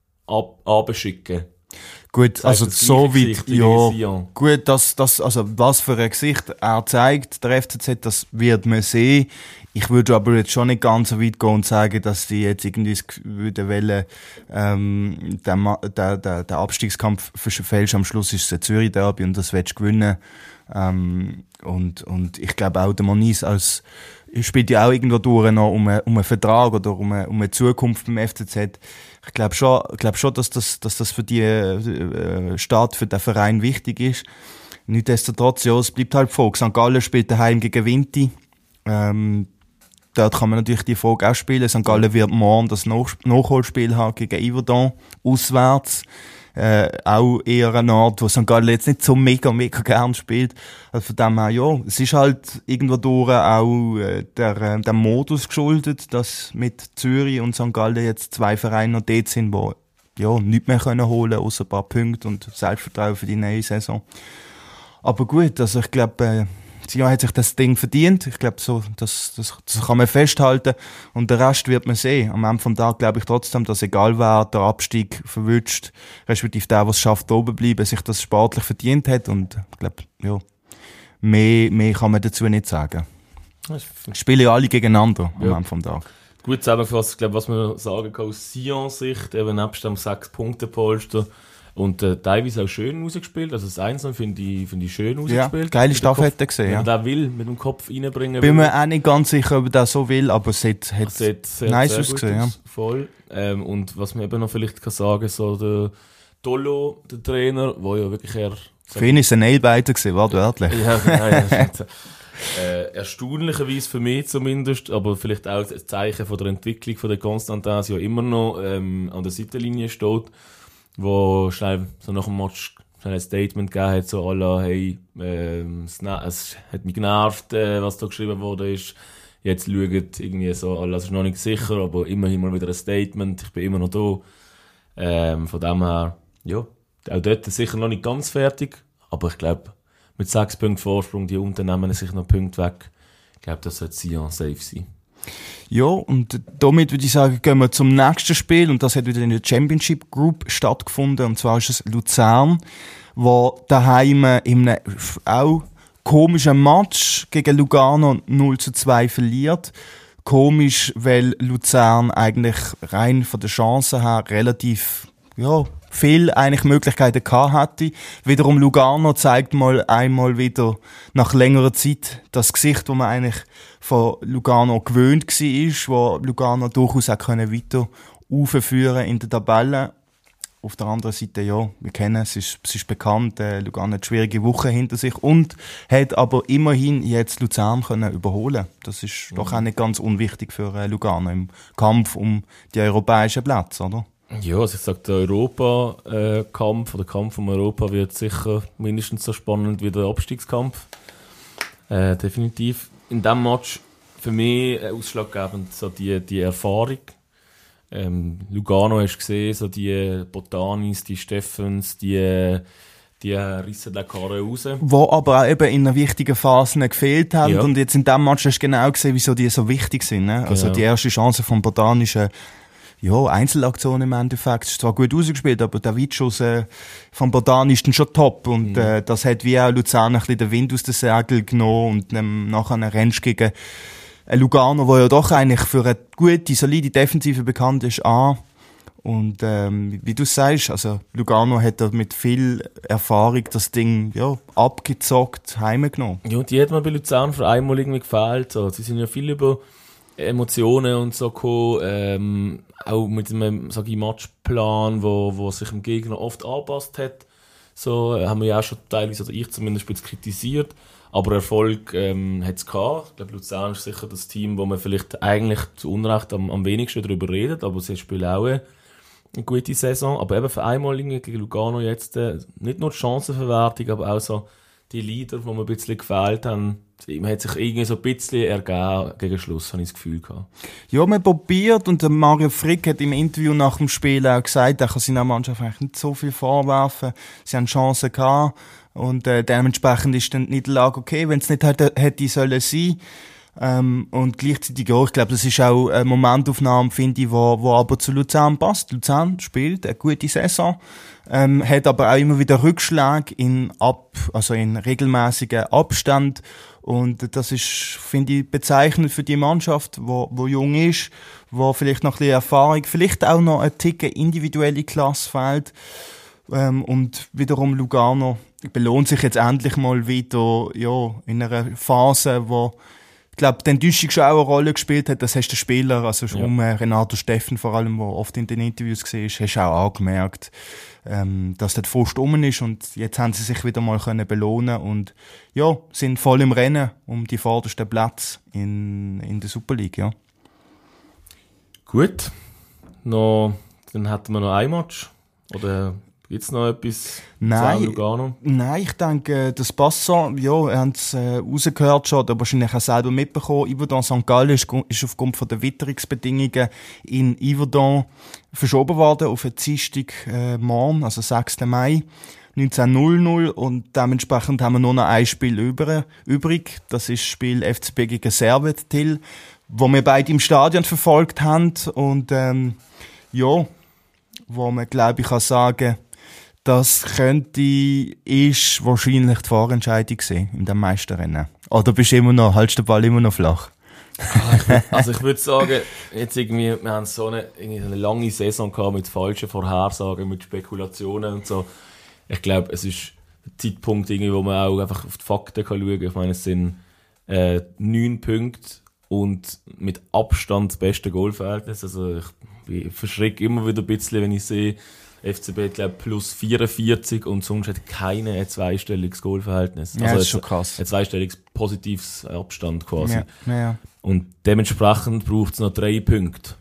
abschicken? Gut, also so weit, ja, gut, also was für ein Gesicht er zeigt, der FCZ, das wird man sehen. Ich würde aber jetzt schon nicht ganz so weit gehen und sagen, dass die jetzt irgendwie wollen, den Abstiegskampf verfälschen. Am Schluss ist es ein Zürich Derby und das willst du gewinnen. Und ich glaube auch, der Moniz spielt ja auch irgendwo durch noch um einen Vertrag oder um eine Zukunft beim FCZ. Ich glaube schon, dass das für die Stadt, für den Verein wichtig ist. Nichtsdestotrotz, ja, es bleibt halt Folge. St. Gallen spielt daheim gegen Vinti. Dort kann man natürlich die Frage auch spielen. St. Gallen wird morgen das Nachholspiel haben gegen Yverdon, auswärts. Auch eher ein Ort, wo St. Gallen jetzt nicht so mega gern spielt. Also von dem her, ja, es ist halt irgendwo durch auch der Modus geschuldet, dass mit Zürich und St. Gallen jetzt 2 Vereine noch dort sind, wo nichts mehr können holen, außer ein paar Punkte und Selbstvertrauen für die neue Saison. Aber gut, also ich glaube, Sion hat sich das Ding verdient. Ich glaube, so, das kann man festhalten. Und den Rest wird man sehen. Am Ende vom Tag glaube ich trotzdem, dass egal wer der Abstieg verwünscht, respektive der, was es schafft, oben bleiben, sich das sportlich verdient hat. Und ich glaube, mehr kann man dazu nicht sagen. Spielen ja alle gegeneinander am Ende vom Tag. Gut zusammengefasst, ich glaube, was man sagen kann aus Sion-Sicht, eben nebst dem 6-Punkte-Polster und teilweise auch schön rausgespielt. Also das Einzelne finde ich schön rausgespielt. Ja, geile Staffette gesehen. Wenn man den will, mit dem Kopf reinbringen bin mir auch nicht ganz sicher, ob er das so will, aber es hat nice ausgesehen. Ja. Voll. Und was man eben noch vielleicht kann sagen, so der Tolo, der Trainer, der ja wirklich für ihn ist es ein Nailbiter gewesen, wortwörtlich. Ja. Erstaunlicherweise für mich zumindest, aber vielleicht auch ein Zeichen von der Entwicklung von der Constantin, ja immer noch an der Seitenlinie steht, wo schnell so nach dem Match schnell ein Statement gegeben hat, so à la, hey, es hat mich genervt, was da geschrieben wurde ist, jetzt schaut irgendwie so, alles ist noch nicht sicher, aber immerhin mal wieder ein Statement, ich bin immer noch da. Von dem her, ja, auch dort sicher noch nicht ganz fertig, aber ich glaube, mit 6 Punkten Vorsprung, die Unternehmen sich noch Punkte weg. Ich glaube, das sollte Sion safe sein. Ja, und damit würde ich sagen, gehen wir zum nächsten Spiel. Und das hat wieder in der Championship Group stattgefunden. Und zwar ist es Luzern, wo daheim in einem auch komischen Match gegen Lugano 0-2 verliert. Komisch, weil Luzern eigentlich rein von der Chancen her relativ, viel eigentlich Möglichkeiten gehabt hätte. Wiederum Lugano zeigt einmal wieder nach längerer Zeit das Gesicht, das man eigentlich von Lugano gewöhnt war, wo Lugano durchaus auch weiter aufführen in der Tabelle. Auf der anderen Seite, wir kennen es ist bekannt, Lugano hat schwierige Woche hinter sich und hat aber immerhin jetzt Luzern können überholen. Das ist doch auch nicht ganz unwichtig für Lugano im Kampf um die europäischen Plätze, oder? Ja, also ich sage, der Europa-Kampf oder Kampf um Europa wird sicher mindestens so spannend wie der Abstiegskampf. Definitiv. In diesem Match für mich ausschlaggebend so die Erfahrung. Lugano hast du gesehen, so die Botanis, die Steffens, die rissen den Karren raus. Wo aber auch eben in einer wichtigen Phase gefehlt haben. Ja. Und jetzt in diesem Match hast du genau gesehen, wieso die so wichtig sind. Ne? Also die erste Chance vom Botanischen, Einzelaktion im Endeffekt. Es ist zwar gut ausgespielt, aber der Weitschuss vom Botan ist dann schon top. Und das hat wie auch Luzern ein bisschen den Wind aus den Segeln genommen. Und nachher rennst du gegen Lugano, wo ja doch eigentlich für eine gute, solide Defensive bekannt ist, an. Und wie du sagst, also Lugano hat da mit viel Erfahrung das Ding abgezockt, heimgenommen. Ja, und die hat mir bei Luzern für einmal irgendwie gefehlt. So. Sie sind ja viel über Emotionen und so gekommen, auch mit einem Matchplan, wo sich dem Gegner oft angepasst hat. So haben wir ja auch schon teilweise, oder ich zumindest, ein bisschen kritisiert. Aber Erfolg hat es gehabt. Ich glaube, Luzern ist sicher das Team, wo man vielleicht eigentlich zu Unrecht am wenigsten darüber redet, aber sie spielen auch eine gute Saison. Aber eben für einmal gegen Lugano jetzt nicht nur die Chancenverwertung, aber auch so die Leader, die mir ein bisschen gefehlt haben. Man hat sich irgendwie so ein bisschen ergeben gegen Schluss, habe ich das Gefühl gehabt. Ja, man probiert und der Mario Frick hat im Interview nach dem Spiel auch gesagt, er kann seiner Mannschaft eigentlich nicht so viel vorwerfen. Sie haben Chancen gehabt und dementsprechend ist dann die Niederlage okay, wenn es nicht hätte sollen sein. Und gleichzeitig ich glaube, das ist auch eine Momentaufnahme, finde ich, wo aber zu Luzern passt. Luzern spielt eine gute Saison, hat aber auch immer wieder Rückschläge in regelmäßigen Abstand. Und das ist, finde ich, bezeichnend für die Mannschaft, wo jung ist, wo vielleicht noch ein bisschen Erfahrung, vielleicht auch noch ein Ticken individuelle Klasse fehlt. Und wiederum Lugano belohnt sich jetzt endlich mal wieder, in einer Phase, wo, ich glaube, die Enttäuschung schon auch eine Rolle gespielt hat. Das hast der Spieler, also schon Renato Steffen vor allem, der oft in den Interviews war, hast du auch angemerkt, dass der Frust rum ist und jetzt haben sie sich wieder mal belohnen und sind voll im Rennen um die vordersten Plätze in der Super League, ja. Gut. Dann hätten wir noch ein Match. Oder Gibt es noch etwas? Nein, Lugano? Nein, ich denke, das passt so. Ja, ihr habt es rausgehört schon, oder wahrscheinlich auch selber mitbekommen. Yverdon St. Gallen ist aufgrund von der Witterungsbedingungen in Yverdon verschoben worden auf den Dienstag morgen, also 6. Mai 19:00, und dementsprechend haben wir nur noch ein Spiel übrig. Das ist das Spiel FCB gegen Servette Till, wo wir beide im Stadion verfolgt haben, und ja, wo man, glaube ich, kann sagen, das ist wahrscheinlich die Vorentscheidung gewesen in dem Meisterrennen. Oder hältst du den Ball immer noch flach? Also ich würde sagen, jetzt irgendwie, wir haben so eine lange Saison gehabt mit falschen Vorhersagen, mit Spekulationen und so. Ich glaube, es ist ein Zeitpunkt, irgendwie, wo man auch einfach auf die Fakten kann schauen kann. Ich meine, es sind 9 Punkte und mit Abstand das beste Goalverhältnis. Also ich verschrecke immer wieder ein bisschen, wenn ich sehe, FCB, glaube plus 44 und sonst hat keiner ein zweistelliges Goalverhältnis. Ja, also das ist schon krass. Ein zweistelliges positives Abstand quasi. Ja. Und dementsprechend braucht es noch 3 Punkte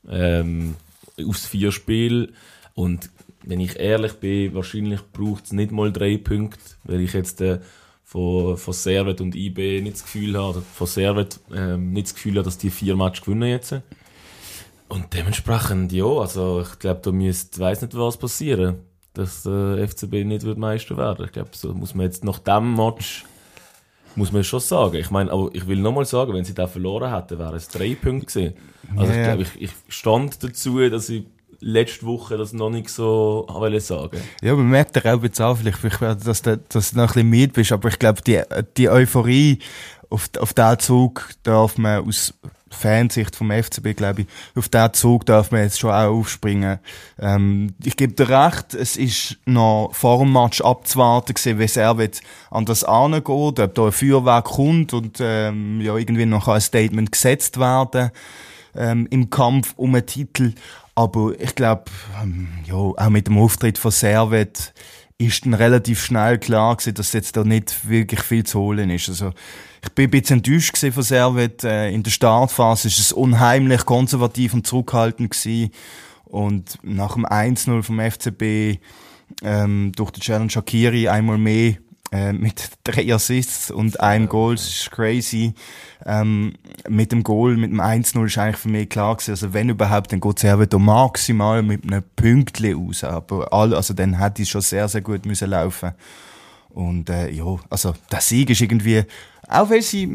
aus 4 Spielen. Und wenn ich ehrlich bin, wahrscheinlich braucht es nicht mal 3 Punkte, weil ich jetzt von Servette und IB nicht das Gefühl habe, oder von Servette nicht das Gefühl habe, dass die 4 Matches gewinnen jetzt. Und dementsprechend, ja, also ich glaube, da weiss nicht, was passieren, dass der FCB nicht Meister werden wird. Ich glaube, so muss man jetzt nach diesem Match muss man schon sagen. Ich meine, aber ich will nochmal sagen, wenn sie da verloren hätten, wären es 3 Punkte gewesen. Also ich glaube, ich stand dazu, dass ich letzte Woche das noch nicht so sagen. Ja, man merkt ja auch jetzt auch, vielleicht, dass du noch ein bisschen müde bist, aber ich glaube, die Euphorie auf diesen Zug darf man aus Fansicht vom FCB, glaube ich, auf diesen Zug darf man jetzt schon auch aufspringen. Ich gebe dir recht, es ist noch vor dem Match abzuwarten gewesen, wie Servette an das angeht, ob da ein Feuerwerk kommt und ja, irgendwie noch ein Statement gesetzt werden im Kampf um einen Titel. Aber ich glaube, ja, auch mit dem Auftritt von Servette ist dann relativ schnell klar gewesen, dass jetzt da nicht wirklich viel zu holen ist. Also, ich bin ein bisschen enttäuscht gewesen von Servette. In der Startphase ist es unheimlich konservativ und zurückhaltend gewesen. Und nach dem 1:0 vom FCB, durch den Xherdan Shaqiri einmal mehr, mit 3 Assists und einem Goal, das ist crazy. Mit dem 1:0 ist eigentlich für mich klar gewesen, also wenn überhaupt, dann geht Servette maximal mit einem Pünktchen raus. Aber also dann hätte es schon sehr, sehr gut müssen laufen. Und ja, also der Sieg ist irgendwie, auch weil sie,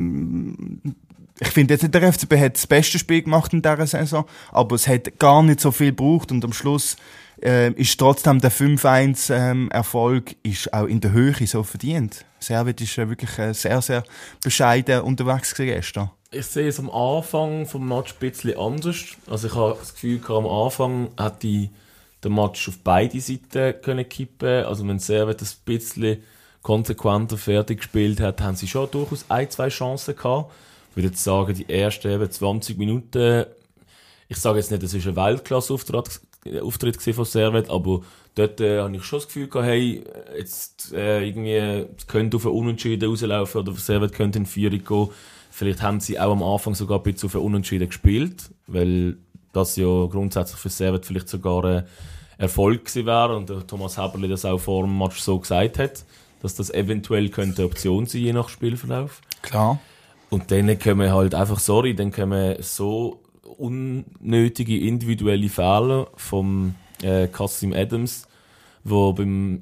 ich finde jetzt, der FCB hat das beste Spiel gemacht in dieser Saison, aber es hat gar nicht so viel gebraucht und am Schluss ist trotzdem der 5:1 Erfolg ist auch in der Höhe so verdient. Servette ist wirklich sehr, sehr bescheiden unterwegs gewesen gestern. Ich sehe es am Anfang vom Match ein bisschen anders. Also ich habe das Gefühl, am Anfang hätte der Match auf beide Seiten können kippen. Also wenn Servette ein bisschen konsequenter fertig gespielt hat, haben sie schon durchaus 1-2 Chancen gehabt. Ich würde jetzt sagen, die ersten 20 Minuten, ich sage jetzt nicht, das ist ein Weltklasse-Auftritt von Servette, aber dort habe ich schon das Gefühl gehabt, hey, jetzt irgendwie, es könnte auf ein Unentschieden rauslaufen oder Servette könnte in Führung gehen. Vielleicht haben sie auch am Anfang sogar ein bisschen auf ein Unentschieden gespielt, weil das ja grundsätzlich für Servette vielleicht sogar ein Erfolg gewesen wäre und der Thomas Häberli das auch vor dem Match so gesagt hat, dass das eventuell könnte eine Option sein, je nach Spielverlauf. Klar. Und dann kommen halt einfach, dann kommen so unnötige individuelle Fehler vom Kassim Adams, wo beim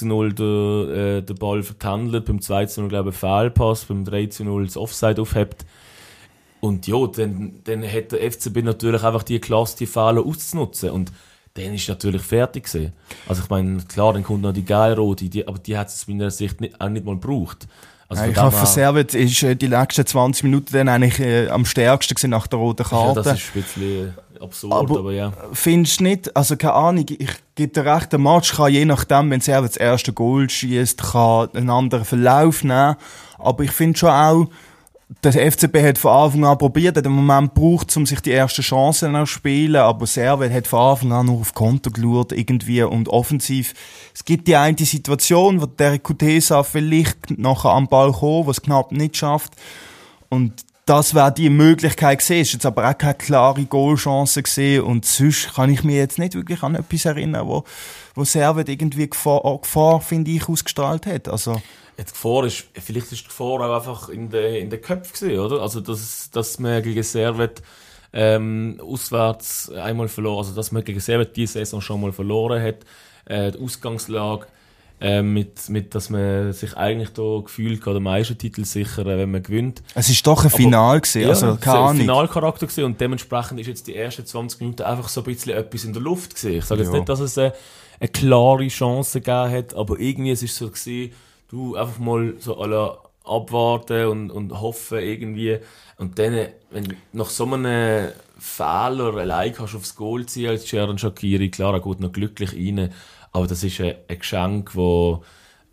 1:0 den Ball vertändelt, beim 2:0 glaube ich einen Fehlpass, beim 3:0 das Offside aufhebt. Und ja, dann hat der FCB natürlich einfach die Klasse, die Fehler auszunutzen. Und dann ist natürlich fertig gewesen. Also ich meine, klar, dann kommt noch die Gelb-Rote, aber die hat es aus meiner Sicht auch nicht mal gebraucht. Also ich habe für Servette ist die letzten 20 Minuten dann eigentlich am stärksten gewesen nach der roten Karte. Ja, das ist ein bisschen absurd, aber ja. Findest du nicht, also keine Ahnung, ich gebe dir recht, der Match kann je nachdem, wenn Servette das erste Goal schießt, kann einen anderen Verlauf nehmen, aber ich finde schon auch, der FCB hat von Anfang an probiert, hat einen Moment gebraucht, um sich die ersten Chancen zu spielen, aber Servette hat von Anfang an nur auf Konter geschaut, irgendwie, und offensiv. Es gibt die eine Situation, wo der Kutesa vielleicht nachher am Ball kommt, was knapp nicht schafft. Und das wäre die Möglichkeit gewesen. Es ist jetzt aber auch keine klare Goalchance gesehen und sonst kann ich mich jetzt nicht wirklich an etwas erinnern, wo Servet irgendwie Gefahr, finde ich, ausgestrahlt hat. Also Jetzt vielleicht ist die Gefahr auch einfach in den Köpfen gewesen, oder? Also, dass man gegen Servet, auswärts einmal verloren, also, dass man gegen Servet diese Saison schon mal verloren hat, die Ausgangslage, dass man sich eigentlich da gefühlt hat, den Meistertitel sichern, wenn man gewinnt. es ist doch ein Final gewesen, also keine ein Ahnung. Finalcharakter gewesen und dementsprechend ist jetzt die ersten 20 Minuten einfach so ein bisschen etwas in der Luft gewesen. Ich sage jetzt nicht, dass es eine klare Chance gegeben hat, aber irgendwie es ist so gewesen, du einfach mal so alle abwarten und hoffen irgendwie und dann, wenn du nach so einem Fehler allein kannst aufs Goal ziehen als Xherdan Shaqiri, klar, er geht noch glücklich rein, aber das ist ein Geschenk, wo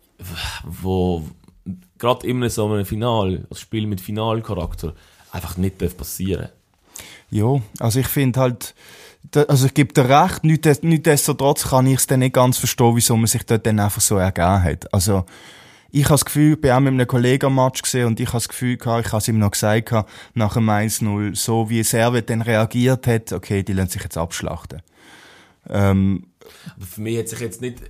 gerade in so einem Final, ein Spiel mit Finalcharakter, einfach nicht passieren darf. Ja, also ich finde halt, also ich gebe dir recht, nichtsdestotrotz kann ich es dann nicht ganz verstehen, wieso man sich dort dann einfach so ergeben hat. Also ich habe das Gefühl, ich bin auch mit einem Kollegen am Match gesehen und ich habe das Gefühl gehabt, ich habe es ihm noch gesagt, nach dem 1-0, so wie Servet dann reagiert hat, okay, die lassen sich jetzt abschlachten. Aber für mich hat sich jetzt nicht,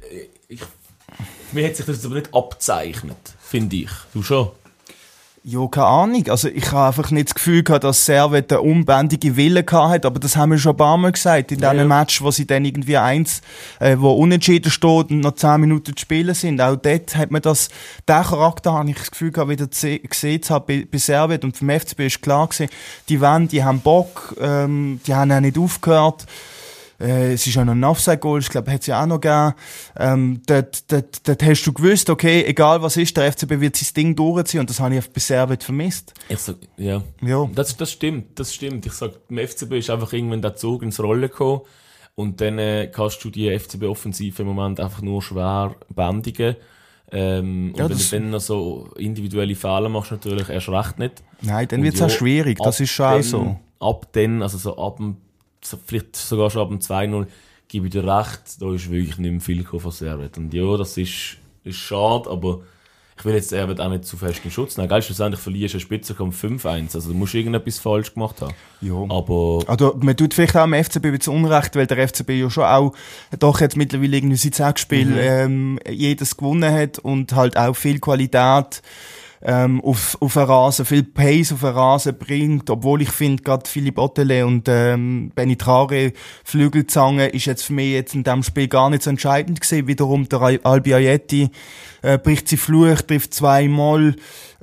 für mich hat sich das aber nicht abzeichnet, finde ich. Du schon? Ja, keine Ahnung. Also ich habe einfach nicht das Gefühl gehabt, dass Servet eine unbändige Wille gehabt hat, aber das haben wir schon ein paar Mal gesagt, in diesem Match, wo sie dann irgendwie wo unentschieden steht und noch 10 Minuten zu spielen sind. Auch dort hat man den Charakter, habe ich das Gefühl gehabt, wieder gesehen zu haben bei Servet und vom FCB ist klar gewesen, die haben Bock, die haben auch nicht aufgehört. Es ist auch noch ein Offside-Goal, ich glaube, hat es ja auch noch gegeben. Dort hast du gewusst, okay, egal was ist, der FCB wird sein Ding durchziehen und das habe ich bei Servet vermisst. Ich sag, ja. Das stimmt. Ich sag, im FCB ist einfach irgendwann der Zug ins Rollen gekommen und dann kannst du die FCB-Offensive im Moment einfach nur schwer bändigen. Und wenn du dann noch so individuelle Fehler machst, natürlich erst recht nicht. Nein, dann wird es auch schwierig, das ist schon auch so. Ab dann, also so ab dem vielleicht sogar schon ab dem 2-0, gebe ich dir recht, da ist wirklich nicht mehr viel von Servet. Und ja, das ist schade, aber ich will jetzt Servet auch nicht zu fest in Schutz nehmen. Geil, schlussendlich verlierst du einen Spitzenkampf 5-1, also du musst irgendetwas falsch gemacht haben. Ja. Aber also man tut vielleicht auch am FCB ein bisschen Unrecht, weil der FCB ja schon auch doch jetzt mittlerweile irgendwie seit 6 Spielen jedes gewonnen hat und halt auch viel Qualität auf den Rasen, viel Pace auf den Rasen bringt, obwohl ich finde, gerade Philipp Ottele und Benny Traore, Flügelzange, ist jetzt für mich jetzt in diesem Spiel gar nicht so entscheidend gewesen. Wiederum der Albi Ajeti bricht sie Fluch, trifft 2-mal,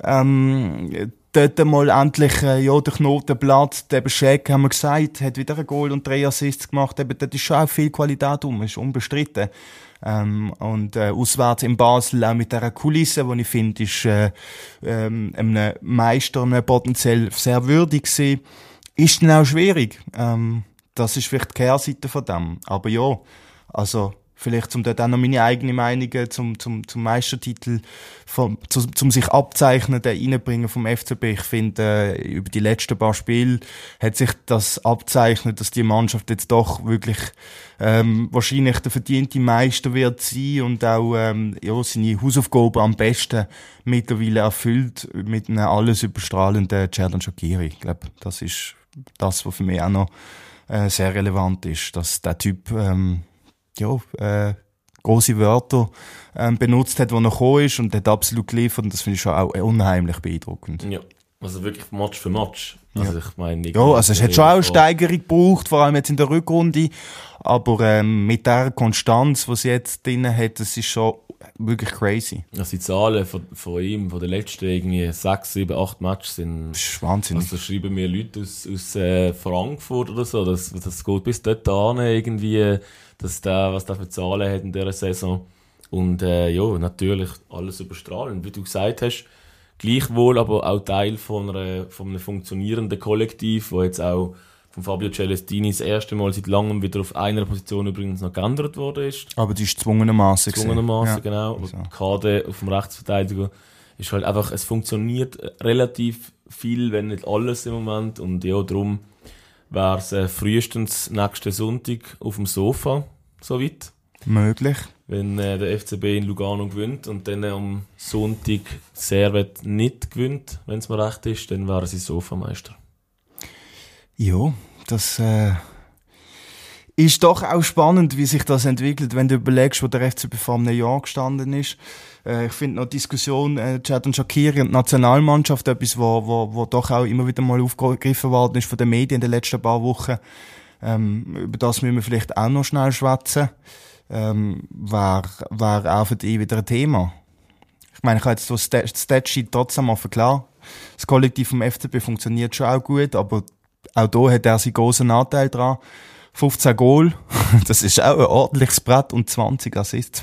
dort mal endlich der Knotenplatz, der Bescheck, haben wir gesagt, hat wieder ein Goal und 3 Assists gemacht, eben, dort ist schon auch viel Qualität ist unbestritten. Und auswärts in Basel auch mit dieser Kulisse, die ich finde, ist einem Meister potenziell sehr würdig gewesen. Ist dann auch schwierig. Das ist vielleicht die Kehrseite von dem. Aber ja, also vielleicht zum dort auch noch meine eigene Meinung zum Meistertitel zum sich abzeichnen, reinbringen vom FCB. Ich finde, über die letzten paar Spiele hat sich das abzeichnet, dass die Mannschaft jetzt doch wirklich wahrscheinlich der verdiente Meister wird sein und auch seine Hausaufgaben am besten mittlerweile erfüllt mit einem alles überstrahlenden Xherdan Shaqiri. Ich glaube, das ist das, was für mich auch noch sehr relevant ist, dass der Typ grosse Wörter benutzt hat, wo er gekommen ist und hat absolut geliefert und das finde ich schon auch unheimlich beeindruckend. Ja, also wirklich Match für Match. Also ich meine, also es hat schon auch eine Steigerung gebraucht, vor allem jetzt in der Rückrunde, aber mit der Konstanz, die sie jetzt drin hat, das ist schon wirklich crazy. Also die Zahlen von ihm, von den letzten irgendwie 6, 7, 8 Matches sind... Das ist wahnsinnig. Also schreiben mir Leute aus Frankfurt oder so, das geht bis dort an irgendwie, was der für Zahlen hat in dieser Saison. Und natürlich alles überstrahlend, wie du gesagt hast. Gleichwohl aber auch Teil von einem funktionierenden Kollektiv, wo jetzt auch von Fabio Celestini das erste Mal seit langem wieder auf einer Position übrigens noch geändert worden ist. Aber die ist gezwungenermaßen, genau. Also. KD auf dem Rechtsverteidiger ist halt einfach, es funktioniert relativ viel, wenn nicht alles im Moment. Und ja, darum wäre es frühestens nächsten Sonntag auf dem Sofa soweit. Möglich. wenn der FCB in Lugano gewinnt und dann am Sonntag Servet nicht gewinnt, wenn es mir recht ist, dann wären sie Sofameister. Ja, das ist doch auch spannend, wie sich das entwickelt, wenn du überlegst, wo der FCB vor einem Jahr gestanden ist. Ich finde noch die Diskussion Xherdan Shaqiri und die Nationalmannschaft etwas, wo doch auch immer wieder mal aufgegriffen worden ist von den Medien in den letzten paar Wochen. Über das müssen wir vielleicht auch noch schnell schwätzen. War auch für dich wieder ein Thema. Ich meine, ich habe jetzt so das Statsheet trotzdem offen, klar. Das Kollektiv vom FCB funktioniert schon auch gut, aber auch da hat er seinen grossen Anteil dran. 15 Goal, das ist auch ein ordentliches Brett und 20 Assists.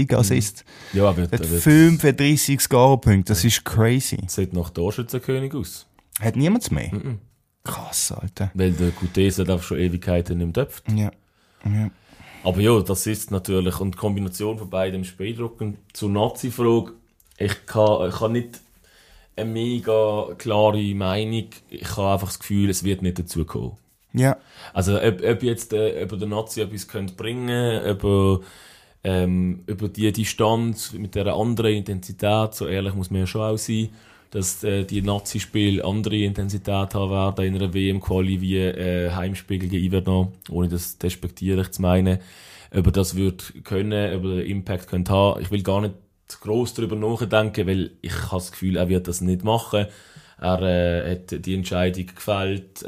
Ja, hat 35 Scorerpunkte, das ist crazy. Sieht nach Torschützenkönig aus. Hat niemand mehr? Krass, Alter. Weil der Gutese hat auch schon Ewigkeiten im Töpf. Ja. Aber ja, das ist natürlich, und die Kombination von beidem Spieldruck und zur Nazi-Frage, ich kann nicht eine mega klare Meinung, ich habe einfach das Gefühl, es wird nicht dazu kommen. Ja. Also ob jetzt über der Nazi etwas könnt bringen, über die Distanz mit dieser anderen Intensität, so ehrlich muss man ja schon auch sein, dass die Nazi-Spiele andere Intensität haben werden in einer WM-Quali wie Heimspiel gegen Iverdon, ohne das despektierlich zu meinen. Ob das wird können, ob er Impact könnte haben. Ich will gar nicht zu gross darüber nachdenken, weil ich habe das Gefühl, er wird das nicht machen. Er hat die Entscheidung gefällt,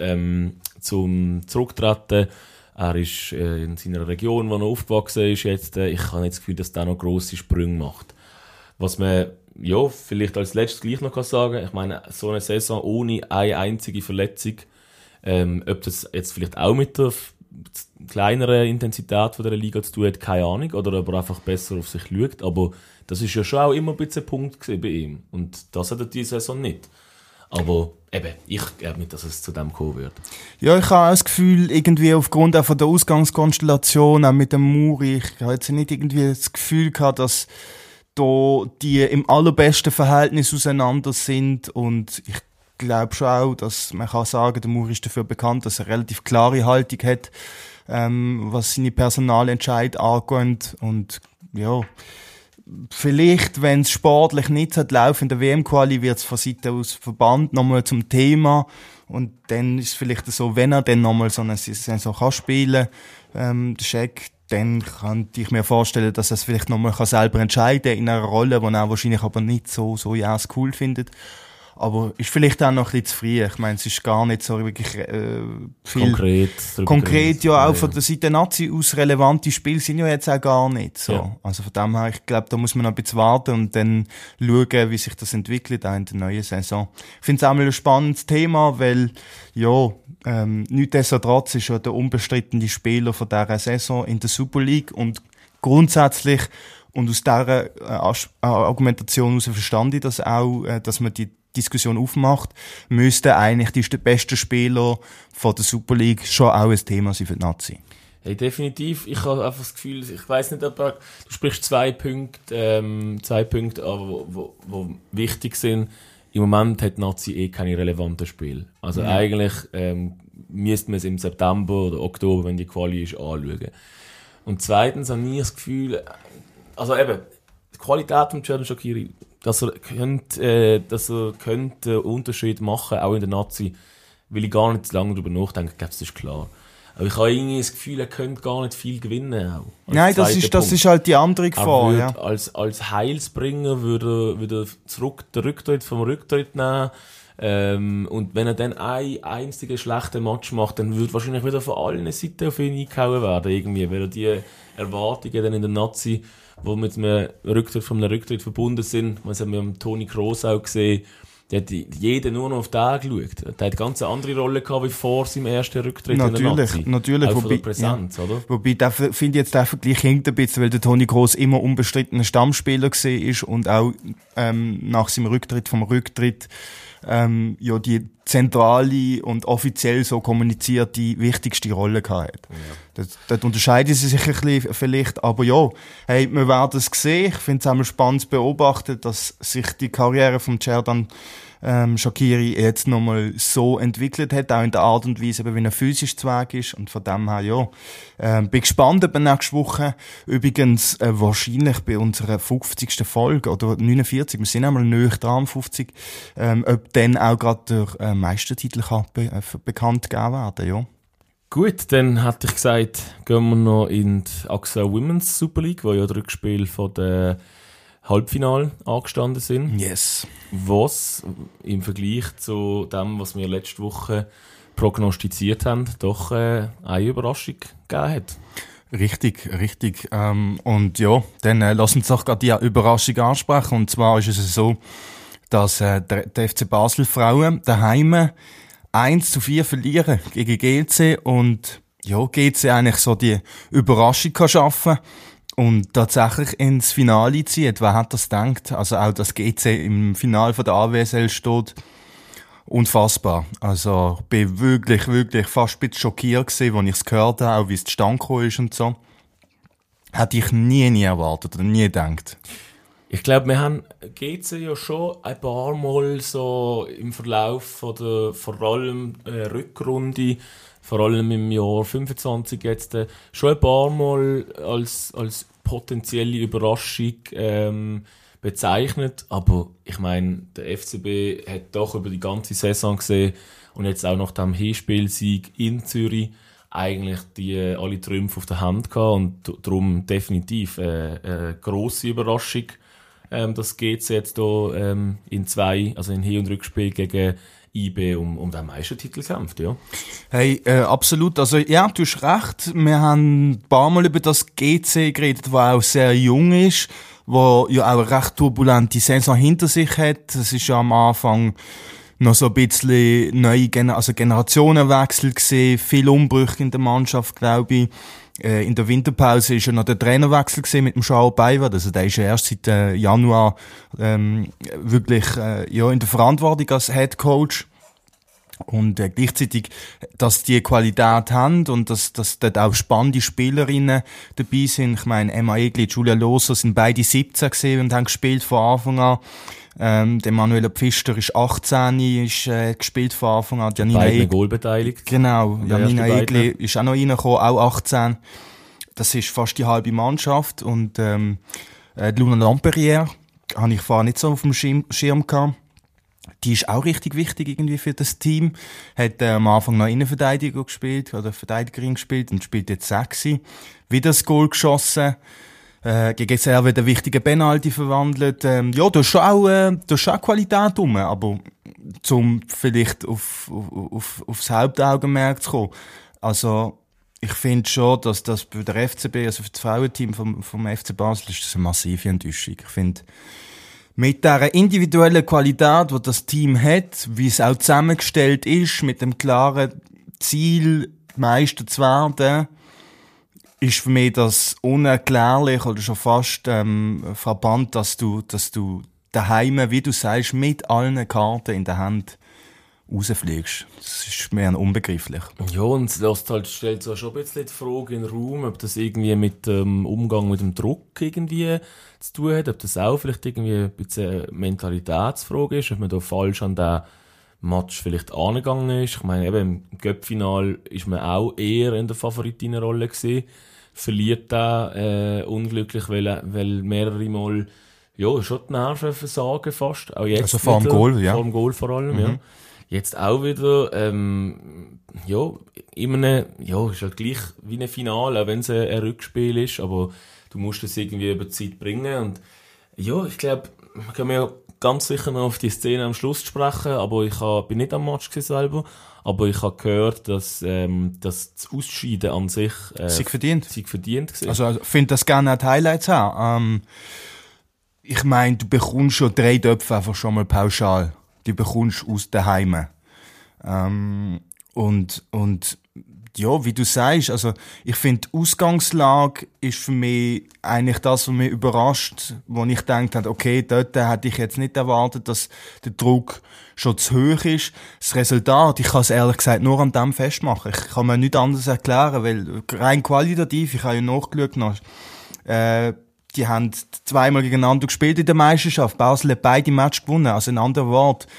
zum Zurücktreten. Er ist in seiner Region, wo er aufgewachsen ist. Jetzt, ich habe nicht das Gefühl, dass er noch grosse Sprünge macht. Was man vielleicht als letztes gleich noch sagen kann, ich meine, so eine Saison ohne eine einzige Verletzung, ob das jetzt vielleicht auch mit der kleineren Intensität von der Liga zu tun hat, keine Ahnung, oder ob er einfach besser auf sich schaut, aber das ist ja schon auch immer ein bisschen ein Punkt bei ihm und das hat er diese Saison nicht. Aber eben, ich glaube nicht, dass es zu dem kommen wird. Ja, ich habe auch das Gefühl, irgendwie aufgrund auch von der Ausgangskonstellation, auch mit dem Muri, ich habe jetzt nicht irgendwie das Gefühl gehabt, dass da die im allerbesten Verhältnis auseinander sind und ich glaube schon auch, dass man kann sagen, der Muri ist dafür bekannt, dass er eine relativ klare Haltung hat, was seine Personalentscheid angeht und ja, vielleicht, wenn es sportlich nicht laufen in der WM-Quali, wird es von Seite aus Verband nochmal zum Thema und dann ist es vielleicht so, wenn er dann nochmal so eine Saison kann spielen kann, der Scheck, dann könnte ich mir vorstellen, dass er es vielleicht nochmal selber entscheiden kann in einer Rolle, die er wahrscheinlich aber nicht so cool findet. Aber ist vielleicht auch noch ein bisschen zu früh. Ich meine, es ist gar nicht so wirklich viel konkret ja auch von der Seite Nazi aus relevante Spiele sind ja jetzt auch gar nicht so. Ja. Also von dem her, ich glaube, da muss man noch ein bisschen warten und dann schauen, wie sich das entwickelt auch in der neuen Saison. Ich finde es auch mal ein spannendes Thema, weil ja, nichtsdestotrotz ist ja der unbestrittene Spieler von dieser Saison in der Super League und grundsätzlich und aus dieser Argumentation heraus verstand ich das auch, dass man die Diskussion aufmacht, müsste eigentlich der beste Spieler von der Super League schon auch ein Thema sein für die Nazi. Hey, definitiv. Ich habe einfach das Gefühl, ich weiss nicht, du sprichst zwei Punkte an, wo wichtig sind. Im Moment hat die Nazi keine relevanten Spiele. Also eigentlich müsste man es im September oder Oktober, wenn die Quali ist, anschauen. Und zweitens habe ich das Gefühl, also eben, die Qualität von Xherdan Shaqiri, dass er könnte einen Unterschied machen, auch in der Nazi, will ich gar nicht zu lange darüber nachdenken, ich glaube, das ist klar. Aber ich habe irgendwie das Gefühl, er könnte gar nicht viel gewinnen. Auch, nein, das ist halt die andere Gefahr. Ja. Als Heilsbringer würde er den Rücktritt vom Rücktritt nehmen. Und wenn er dann einen einzigen schlechten Match macht, dann würde wahrscheinlich wieder von allen Seiten auf ihn eingehauen werden. Irgendwie, weil er die Erwartungen dann in der Nazi, die mit einem Rücktritt verbunden sind, man hat mit Toni Kroos auch gesehen, der hat jeder nur noch auf den geschaut. Der hat eine ganz andere Rolle gehabt wie vor seinem ersten Rücktritt in der Nazi. Natürlich. Auch von der Präsenz, ja. Oder? Wobei, finde ich jetzt der Vergleich hinkt ein bisschen, weil der Toni Kroos immer unbestrittener Stammspieler war und auch nach seinem Rücktritt ja die zentrale und offiziell so kommunizierte wichtigste Rolle gehabt. Ja. Dort unterscheiden sie sich ein bisschen vielleicht, aber ja, hey, wir werden es sehen. Ich finde es auch spannend zu beobachten, dass sich die Karriere von Xherdan Shaqiri jetzt nochmal so entwickelt hat, auch in der Art und Weise, wie er physisch Zweig ist. Und von dem her, ja, bin gespannt, ob er nächste Woche, übrigens wahrscheinlich bei unserer 50. Folge, oder 49, wir sind einmal näher dran, 50, ob dann auch gerade der Meistertitel kann bekannt gegeben werden, ja. Gut, dann hätte ich gesagt, gehen wir noch in die AXA Women's Super League, wo ja die Rückspiele von der Halbfinale angestanden sind. Yes. Was im Vergleich zu dem, was wir letzte Woche prognostiziert haben, doch eine Überraschung gegeben hat. Richtig. Und ja, dann lass uns doch gerade die Überraschung ansprechen. Und zwar ist es so, dass der FC Basel Frauen daheim 1-4 verlieren gegen GC und ja, GC eigentlich so die Überraschung kann schaffen und tatsächlich ins Finale zieht. Wer hat das gedacht? Also auch, dass GC im Finale von der AWSL steht. Unfassbar. Also, ich bin wirklich fast ein bisschen schockiert gewesen, als ich es gehört habe, auch wie es zustande gekommen ist und so. Hätte ich nie erwartet oder nie gedacht. Ich glaube, wir haben GC ja schon ein paar Mal so im Verlauf von der, vor allem Rückrunde, vor allem im Jahr 25 jetzt, schon ein paar Mal als potenzielle Überraschung bezeichnet. Aber ich meine, der FCB hat doch über die ganze Saison gesehen und jetzt auch nach dem Hinspielsieg in Zürich eigentlich die alle Trümpfe auf der Hand gehabt und darum definitiv eine grosse Überraschung, dass GC jetzt hier in zwei, also in Hin- und Rückspiel gegen IB um den Meistertitel kämpft, ja. Hey, absolut. Also, ja, du hast recht. Wir haben ein paar Mal über das GC geredet, das auch sehr jung ist, wo ja auch eine recht turbulente Saison hinter sich hat. Es ist ja am Anfang noch so ein bisschen Generationenwechsel gesehen, viel Umbrüche in der Mannschaft, glaube ich. In der Winterpause ist ja noch der Trainerwechsel gesehen mit dem Charles Bayward. Also der ist ja erst seit Januar wirklich in der Verantwortung als Head Coach. Und gleichzeitig, dass die Qualität haben und dass dort auch spannende Spielerinnen dabei sind. Ich meine, Emma Egli, Julia Loser sind beide 17 gesehen und haben gespielt von Anfang an. Der Manuela Pfister ist 18, ist gespielt von Anfang an. Janina Egli Goal beteiligt. Genau, Janina Egli ist auch noch reingekommen, auch 18. Das ist fast die halbe Mannschaft. Und Luna Lamperière habe ich vorher nicht so auf dem Schirm gehabt. Die ist auch richtig wichtig irgendwie für das Team. Hat am Anfang noch Innenverteidiger gespielt, oder Verteidigerin gespielt und spielt jetzt 6. Wieder das Goal geschossen. Gegen Serve den wichtigen Penalty verwandelt. Da ist schon auch Qualität rum, aber zum vielleicht aufs Hauptaugenmerk zu kommen. Also, ich finde schon, dass das bei der FCB, also für das Frauenteam vom FC Basel, ist das eine massive Enttäuschung. Ich finde, mit dieser individuellen Qualität, die das Team hat, wie es auch zusammengestellt ist, mit dem klaren Ziel, Meister zu werden, ist für mich das unerklärlich oder schon fast verbannt, dass du daheim, wie du sagst, mit allen Karten in der Hand rausfliegst. Das ist mir unbegreiflich. Ja, und das stellt so schon ein bisschen die Frage in den Raum, ob das irgendwie mit dem Umgang mit dem Druck irgendwie zu tun hat, ob das auch vielleicht irgendwie ein bisschen eine Mentalitätsfrage ist, ob man da falsch an den Match vielleicht angegangen ist. Ich meine, eben im Cup-Final ist man auch eher in der Favoritinnenrolle gesehen, verliert da unglücklich, weil mehrere Mal schon die Nerven versagen fast. Auch jetzt also vor dem Goal, ja. Vor dem Goal vor allem, ja. Jetzt auch wieder, ist halt gleich wie ein Finale, auch wenn es ein Rückspiel ist, aber du musst es irgendwie über die Zeit bringen und ja, ich glaube, man kann mir ganz sicher noch auf die Szene am Schluss sprechen, aber bin nicht am Match selber, aber ich habe gehört, dass das Ausscheiden an sich Sieg verdient gewesen. Also ich finde das gerne die Highlights haben. Ich meine, du bekommst schon 3 Töpfe einfach schon mal pauschal. Die bekommst du aus daheim. Und ja, wie du sagst, also ich finde, die Ausgangslage ist für mich eigentlich das, was mich überrascht, wo ich gedacht habe, okay, dort hätte ich jetzt nicht erwartet, dass der Druck schon zu hoch ist. Das Resultat, ich kann es ehrlich gesagt nur an dem festmachen. Ich kann mir nichts anderes erklären, weil rein qualitativ, ich habe ja nachgeschaut, die haben 2-mal gegeneinander gespielt in der Meisterschaft. Basel hat beide Matches gewonnen. Also in anderen Worten,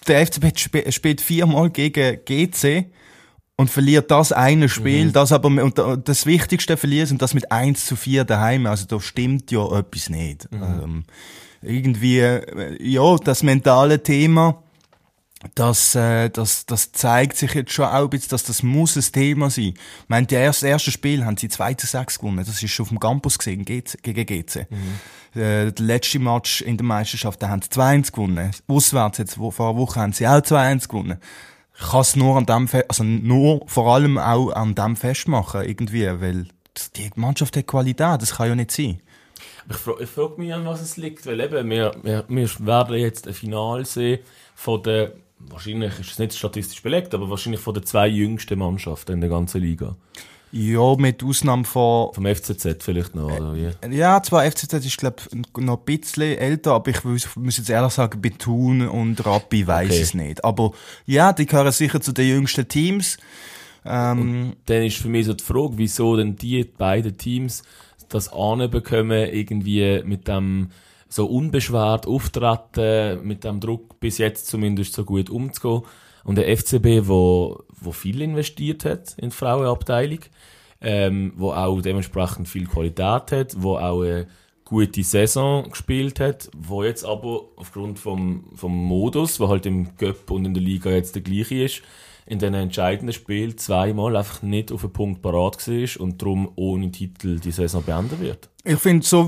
der FCB spielt 4-mal gegen GC und verliert das eine Spiel, das aber, und das Wichtigste verliert und das mit 1-4 daheim. Also da stimmt ja etwas nicht. Irgendwie, ja, das mentale Thema, das zeigt sich jetzt schon auch ein bisschen, dass das muss ein Thema sein. Ich meine, das erste Spiel haben sie 2-6 gewonnen. Das ist schon auf dem Campus gesehen, gegen GC. Der letzte Match in der Meisterschaft, da haben sie 2-1 gewonnen. Auswärts jetzt, vor einer Woche haben sie auch 2-1 gewonnen. Ich kann es nur an dem, nur vor allem auch an dem festmachen, irgendwie, weil die Mannschaft hat Qualität, das kann ja nicht sein. Ich frage mich, an was es liegt, weil eben, wir werden jetzt ein Finale sehen von der, wahrscheinlich ist es nicht statistisch belegt, aber wahrscheinlich von den 2 jüngsten Mannschaften in der ganzen Liga. Ja, mit Ausnahme vom FCZ vielleicht noch, oder wie? Ja, zwar FCZ ist, glaube ich, noch ein bisschen älter, aber ich muss jetzt ehrlich sagen, bei Thun und Rappi weiss es nicht. Aber ja, die gehören sicher zu den jüngsten Teams. Dann ist für mich so die Frage, wieso denn die beiden Teams das anbekommen, irgendwie mit dem so unbeschwert auftreten, mit dem Druck bis jetzt zumindest so gut umzugehen. Und der FCB, wo viel investiert hat in die Frauenabteilung, wo auch dementsprechend viel Qualität hat, wo auch eine gute Saison gespielt hat, wo jetzt aber aufgrund vom Modus, wo halt im Cup und in der Liga jetzt der gleiche ist, in den entscheidenden Spielen 2-mal einfach nicht auf einen Punkt parat war und darum ohne Titel die Saison beenden wird. Ich finde, so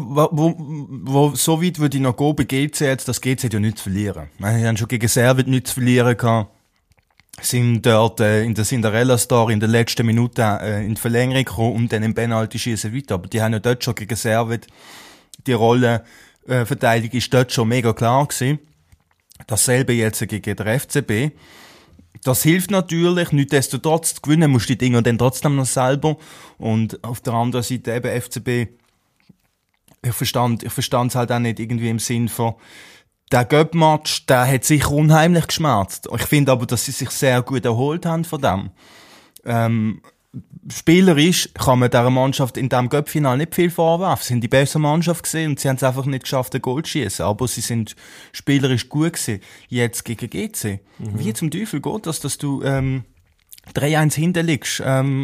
weit würde ich noch gehen bei GC jetzt, das GC ja nichts verlieren. Wir haben schon gegen Servet nichts verlieren gehabt. Sind dort in der Cinderella-Story in der letzten Minute in die Verlängerung gekommen und dann im Penalty-Schießen weiter. Aber die haben ja dort schon gegen Servet, die Rolle Verteidigung ist dort schon mega klar gewesen. Dasselbe jetzt gegen den FCB. Das hilft natürlich, nichtsdestotrotz, gewinnen musst du die Dinger dann trotzdem noch selber. Und auf der anderen Seite eben FCB, ich verstand es halt auch nicht irgendwie im Sinn von, der Göpp-Match, der hat sicher unheimlich geschmerzt. Ich finde aber, dass sie sich sehr gut erholt haben von dem. Spielerisch kann man dieser Mannschaft in diesem Göpp-Final nicht viel vorwerfen. Sie sind die beste Mannschaft gewesen und sie haben es einfach nicht geschafft, ein Goal zu schießen. Aber sie sind spielerisch gut gewesen. Jetzt gegen GC. Wie zum Teufel geht das, dass du 3-1 hinten liegst,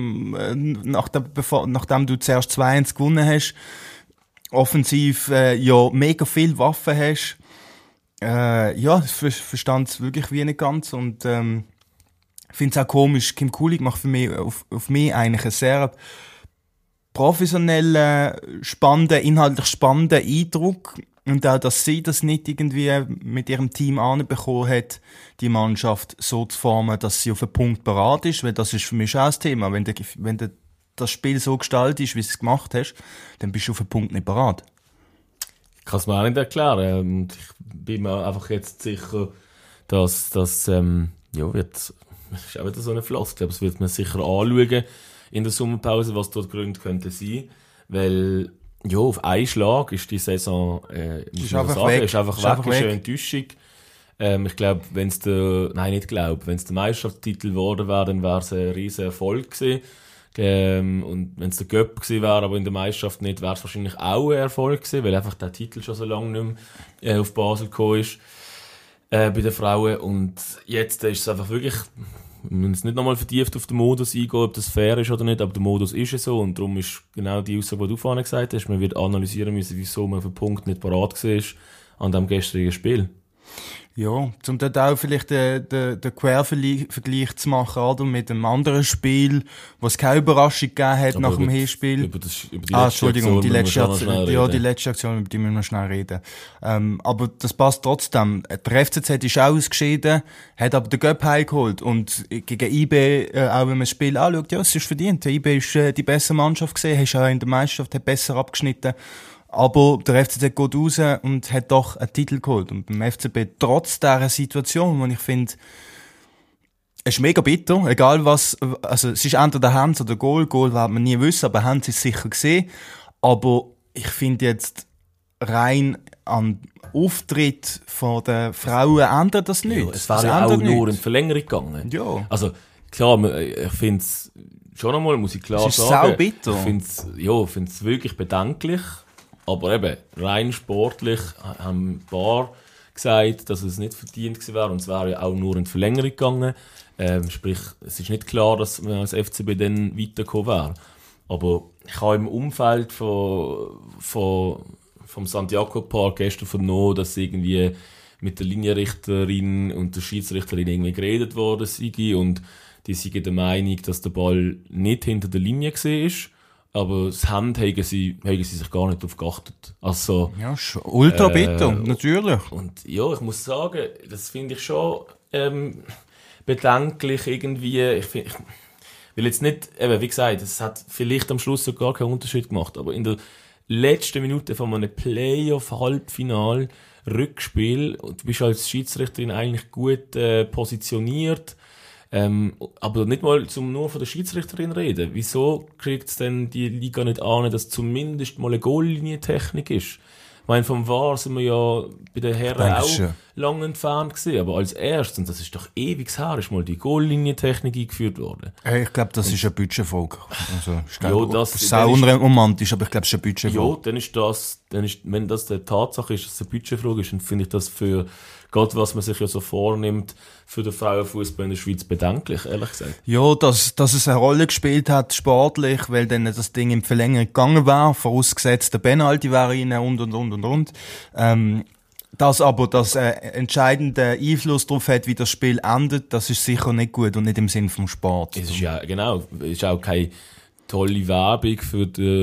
nachdem du zuerst 2-1 gewonnen hast, offensiv ja mega viel Waffen hast. Ja, ich verstand es wirklich wie nicht ganz und ich finde es auch komisch. Kim Kulig macht für mich, auf mich eigentlich einen sehr professionellen, spannenden, inhaltlich spannenden Eindruck und auch, dass sie das nicht irgendwie mit ihrem Team anbekommen hat, die Mannschaft so zu formen, dass sie auf einen Punkt bereit ist, weil das ist für mich auch das Thema. Wenn du das Spiel so gestaltest, wie du es gemacht hast, dann bist du auf einen Punkt nicht bereit. Ich kann es mir auch nicht erklären. Ich bin mir einfach jetzt sicher, dass das wird, ist auch wieder so eine Floskel, aber es wird man sicher anschauen in der Sommerpause, was dort Gründe könnten sein. Weil, ja, auf einen Schlag ist die Saison, muss man sagen, ist einfach weg, ist eine Enttäuschung. Ich glaube, wenn es der Meisterschaftstitel geworden wäre, dann wäre es ein riesen Erfolg gewesen. Und wenn es der Göpp gewesen wäre, aber in der Meisterschaft nicht, wäre es wahrscheinlich auch ein Erfolg gewesen, weil einfach der Titel schon so lange nicht mehr auf Basel gekommen ist bei den Frauen. Und jetzt ist es einfach wirklich, wir müssen jetzt nicht nochmal vertieft auf den Modus eingehen, ob das fair ist oder nicht, aber der Modus ist ja so und darum ist genau die Aussage, die du vorhin gesagt hast, man wird analysieren müssen, wieso man auf den Punkt nicht parat war an dem gestrigen Spiel. Ja, zum dort auch vielleicht den Quervergleich zu machen, oder? Mit einem anderen Spiel, was keine Überraschung gegeben hat aber nach dem Hinspiel. Über die letzte Aktion, die letzte Aktion, über die müssen wir schnell reden. Aber das passt trotzdem. Der FCZ ist auch ausgeschieden, hat aber den Göpp heimgeholt. Und gegen IB, auch wenn man das Spiel anschaut, ja, es ist verdient. Der IB ist die bessere Mannschaft gesehen, hast auch in der Meisterschaft, hat besser abgeschnitten. Aber der FCZ geht raus und hat doch einen Titel geholt. Und beim FCB, trotz dieser Situation, wo ich finde, es ist mega bitter, egal was, also es ist entweder Hand oder Goal wird man nie wissen, aber Hand ist sicher gesehen. Aber ich finde jetzt, rein an Auftritt von den Frauen ändert das nicht. Ja, es wäre ja auch nur in Verlängerung gegangen. Ja. Also, klar, ich finde es, schon einmal muss ich klar sagen. Es ist sau bitter. Ich finde es wirklich bedenklich. Aber eben, rein sportlich haben ein paar gesagt, dass es nicht verdient gewesen wäre und es wäre ja auch nur in die Verlängerung gegangen. Sprich, es ist nicht klar, dass man als FCB dann weitergekommen wäre. Aber ich habe im Umfeld vom Santiago Park gestern vernommen, dass irgendwie mit der Linienrichterin und der Schiedsrichterin irgendwie geredet worden sei und die sind der Meinung, dass der Ball nicht hinter der Linie war, aber das Hand haben sie sich gar nicht darauf geachtet. Also, ja, ultra bitter, natürlich. Und ja, ich muss sagen, das finde ich schon bedenklich irgendwie. Ich will jetzt nicht, eben, wie gesagt, es hat vielleicht am Schluss so gar keinen Unterschied gemacht, aber in der letzten Minute von einem Playoff-Halbfinal Rückspiel, und du bist als Schiedsrichterin eigentlich gut positioniert, aber nicht mal nur von der Schiedsrichterin reden. Wieso kriegt es denn die Liga nicht an, dass zumindest mal eine Goallinientechnik ist? Ich meine, vom VAR sind wir ja bei den Herren auch lange entfernt gewesen, aber als erstes, und das ist doch ewig her, ist mal die Goallinientechnik eingeführt worden. Ich glaube, das ist eine Budgetfolge. Also, das ist auch unromantisch, aber ich glaube, es ist eine Budgetfolge. Ja, wenn das die Tatsache ist, dass es eine Budgetfrage ist, dann finde ich das für Gott, was man sich ja so vornimmt, für den Frauenfußball in der Schweiz bedenklich, ehrlich gesagt. Ja, dass es eine Rolle gespielt hat, sportlich, weil dann das Ding in Verlängerung gegangen war, vorausgesetzt der Penalty wäre rein und. Dass aber das entscheidende Einfluss darauf hat, wie das Spiel endet, das ist sicher nicht gut und nicht im Sinn vom Sport. Es ist ja, genau, es ist auch keine tolle Werbung für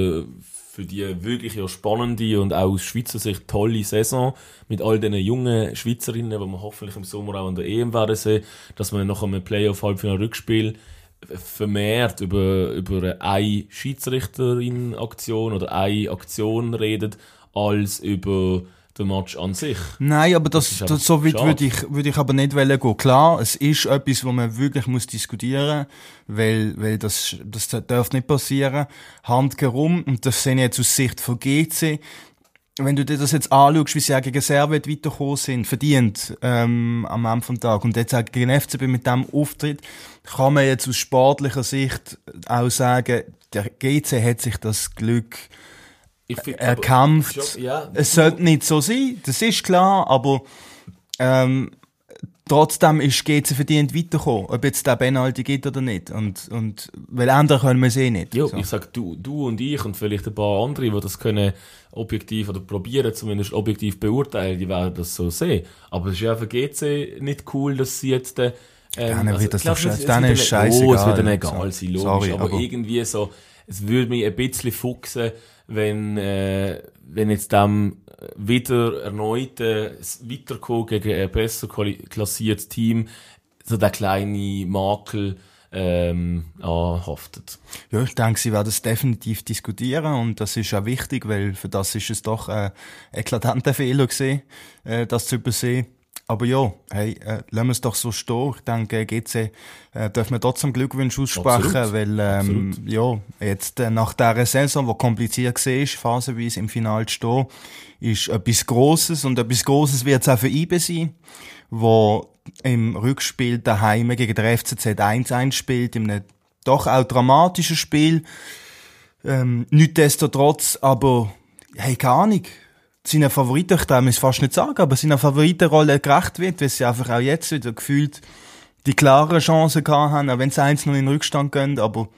die wirklich ja spannende und auch aus Schweizer Sicht tolle Saison mit all diesen jungen Schweizerinnen, die wir hoffentlich im Sommer auch an der EM werden sehen, dass man nach einem Playoff-Halbfinal-Rückspiel vermehrt über eine Schiedsrichterin-Aktion oder eine Aktion redet, als über den Match an sich. Nein, aber so weit würde ich aber nicht gehen. Klar, es ist etwas, wo man wirklich muss diskutieren, weil das darf nicht passieren. Handkerum, und das sehe ich jetzt aus Sicht von GC, wenn du dir das jetzt anschaust, wie sie auch gegen Servet weitergekommen sind, verdient am Ende vom Tag, und jetzt auch gegen FCB mit diesem Auftritt, kann man jetzt aus sportlicher Sicht auch sagen, der GC hat sich das Glück erkämpft. Es sollte nicht so sein, das ist klar, aber trotzdem ist GC verdient weitergekommen, ob jetzt der Penalty gibt oder nicht. Und weil andere können wir es eh nicht. Ja, so. Ich sag du und ich und vielleicht ein paar andere, die das können objektiv oder probieren, zumindest objektiv beurteilen, die werden das so sehen. Aber es ist ja für GC nicht cool, dass sie jetzt dann wird das doch scheißegal. Es wird dann egal sein, logisch. Sorry, aber irgendwie so, es würde mich ein bisschen fuchsen, wenn jetzt dem wieder erneut weiterkommen gegen ein besser klassiertes Team so der kleine Makel anhaftet. Ja, ich denke, sie werden es definitiv diskutieren und das ist auch wichtig, weil für das ist es doch ein eklatanter Fehler gewesen, das zu übersehen. Aber ja, hey, lassen wir es doch so stehen. Ich denke, GC dürfen wir trotzdem Glückwünsche aussprechen, Absolut. weil ja, jetzt nach dieser Saison, die kompliziert war, phasenweise im Finale zu stehen, ist etwas Grosses, und etwas Grosses wird es auch für IBE sein, wo im Rückspiel daheim gegen den FCZ 1-1 spielt, in einem doch auch dramatischen Spiel. Nichtsdestotrotz, aber hey, keine Ahnung. Seiner Favoriten, ich darf es fast nicht sagen, aber seiner Favoritenrolle gerecht wird, weil sie einfach auch jetzt wieder gefühlt die klaren Chancen gehabt haben, auch wenn sie 1-0 in den Rückstand gehen, aber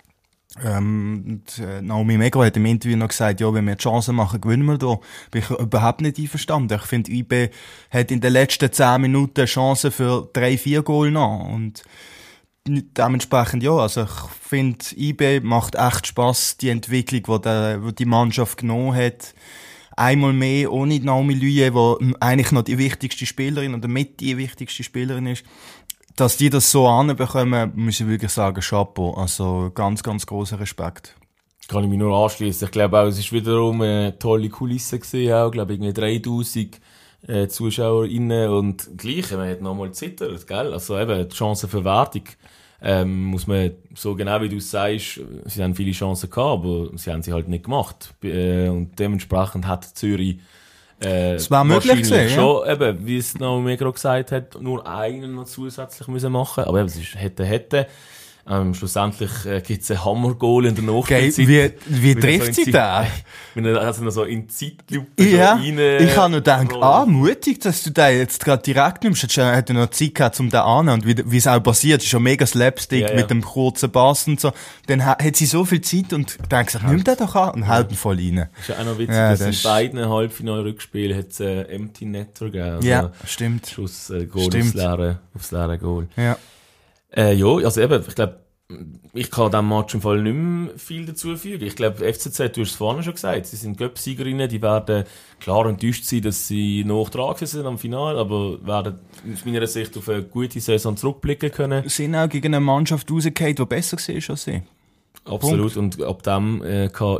Naomi Megro hat im Interview noch gesagt, ja, wenn wir die Chancen machen, gewinnen wir da. Bin ich überhaupt nicht einverstanden. Ich finde, IB hat in den letzten 10 Minuten Chancen für 3-4 Goal noch, und dementsprechend, ja, also ich finde, IB macht echt Spass, die Entwicklung, die die Mannschaft genommen hat. Einmal mehr ohne Naomi Lüje, die eigentlich noch die wichtigste Spielerin oder mit die wichtigste Spielerin ist. Dass die das so anbekommen, muss ich wirklich sagen, Chapeau. Also ganz, ganz grosser Respekt. Kann ich mich nur anschließen. Ich glaube auch, es ist wiederum eine tolle Kulisse gewesen, auch. Ich glaube, irgendwie 3000 ZuschauerInnen, und gleich, man hat nochmal gezittert, gell? Also eben, die Chancenverwertung, muss man, so genau wie du es sagst, sie haben viele Chancen gehabt, aber sie haben sie halt nicht gemacht. Und dementsprechend hat Zürich es war möglich gewesen, schon, eben, wie es Naomi gerade gesagt hat, nur einen noch zusätzlich müssen machen. Aber eben, es ist hätte. Schlussendlich gibt es ein Hammer-Goal in der Nachspielzeit. Wie trifft sie da? Wenn er also noch so in die Zeitlupe ja, rein... Ich habe nur gedacht, mutig, dass du den jetzt gerade direkt nimmst. Jetzt hat er noch Zeit gehabt, um den anzunehmen. Und wie es auch passiert, ist schon mega Slapstick mit dem kurzen Pass und so. Dann hat sie so viel Zeit und dann gesagt, nimm den doch an und haut ihn voll rein. Ist ja auch noch witzig, dass in beiden Halbfinal-Rückspielen hat es Empty Netter gegeben. Also ja, stimmt. Schuss, Goal aufs leere Goal. Ja. Ja, also eben, ich glaube, ich kann diesem Match im Fall nicht mehr viel dazu fügen. Ich glaube, FCZ, du hast es vorhin schon gesagt, sie sind Göpp-Siegerinnen, die werden klar enttäuscht sein, dass sie noch dran sind am Finale, aber werden aus meiner Sicht auf eine gute Saison zurückblicken können. Sie sind auch gegen eine Mannschaft rausgefallen, die besser war als sie. Absolut, Punkt. Und ab dem kann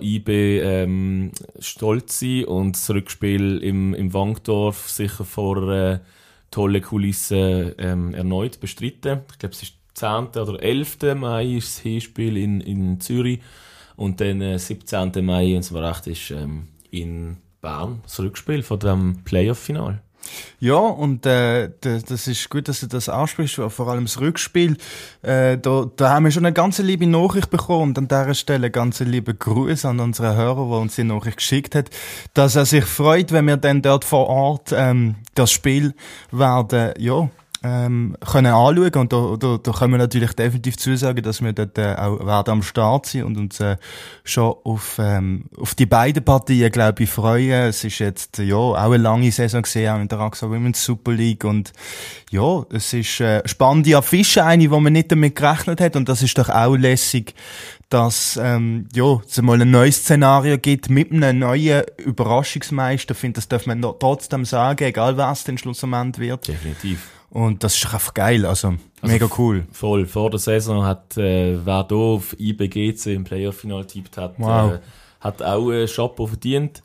IB stolz sein und das Rückspiel im Wankdorf sicher vor tolle Kulissen erneut bestreiten. Ich glaube, es ist 10. oder 11. Mai ist das Hinspiel in Zürich und dann 17. Mai, wenn es mir recht ist, in Bern das Rückspiel von dem Playoff-Final. Ja, und das ist gut, dass du das ansprichst, vor allem das Rückspiel. Da haben wir schon eine ganz liebe Nachricht bekommen und an dieser Stelle ganz liebe Grüße an unseren Hörer, der uns die Nachricht geschickt hat, dass er sich freut, wenn wir dann dort vor Ort das Spiel werden, können anschauen und da können wir natürlich definitiv zusagen, dass wir dort auch werden am Start sein und uns schon auf die beiden Partien, glaube ich, freuen. Es ist jetzt auch eine lange Saison gesehen, auch in der AXA Women's Super League und ja, es ist spannende Affische, eine, die man nicht damit gerechnet hat und das ist doch auch lässig, dass es mal ein neues Szenario gibt mit einem neuen Überraschungsmeister. Ich finde, das darf man trotzdem sagen, egal was denn schlussendlich wird. Definitiv. Und das ist doch einfach geil, also mega cool. Voll. Vor der Saison hat, wer hier auf IBGC im Playoff-Final tippt hat, hat auch einen Chapeau verdient.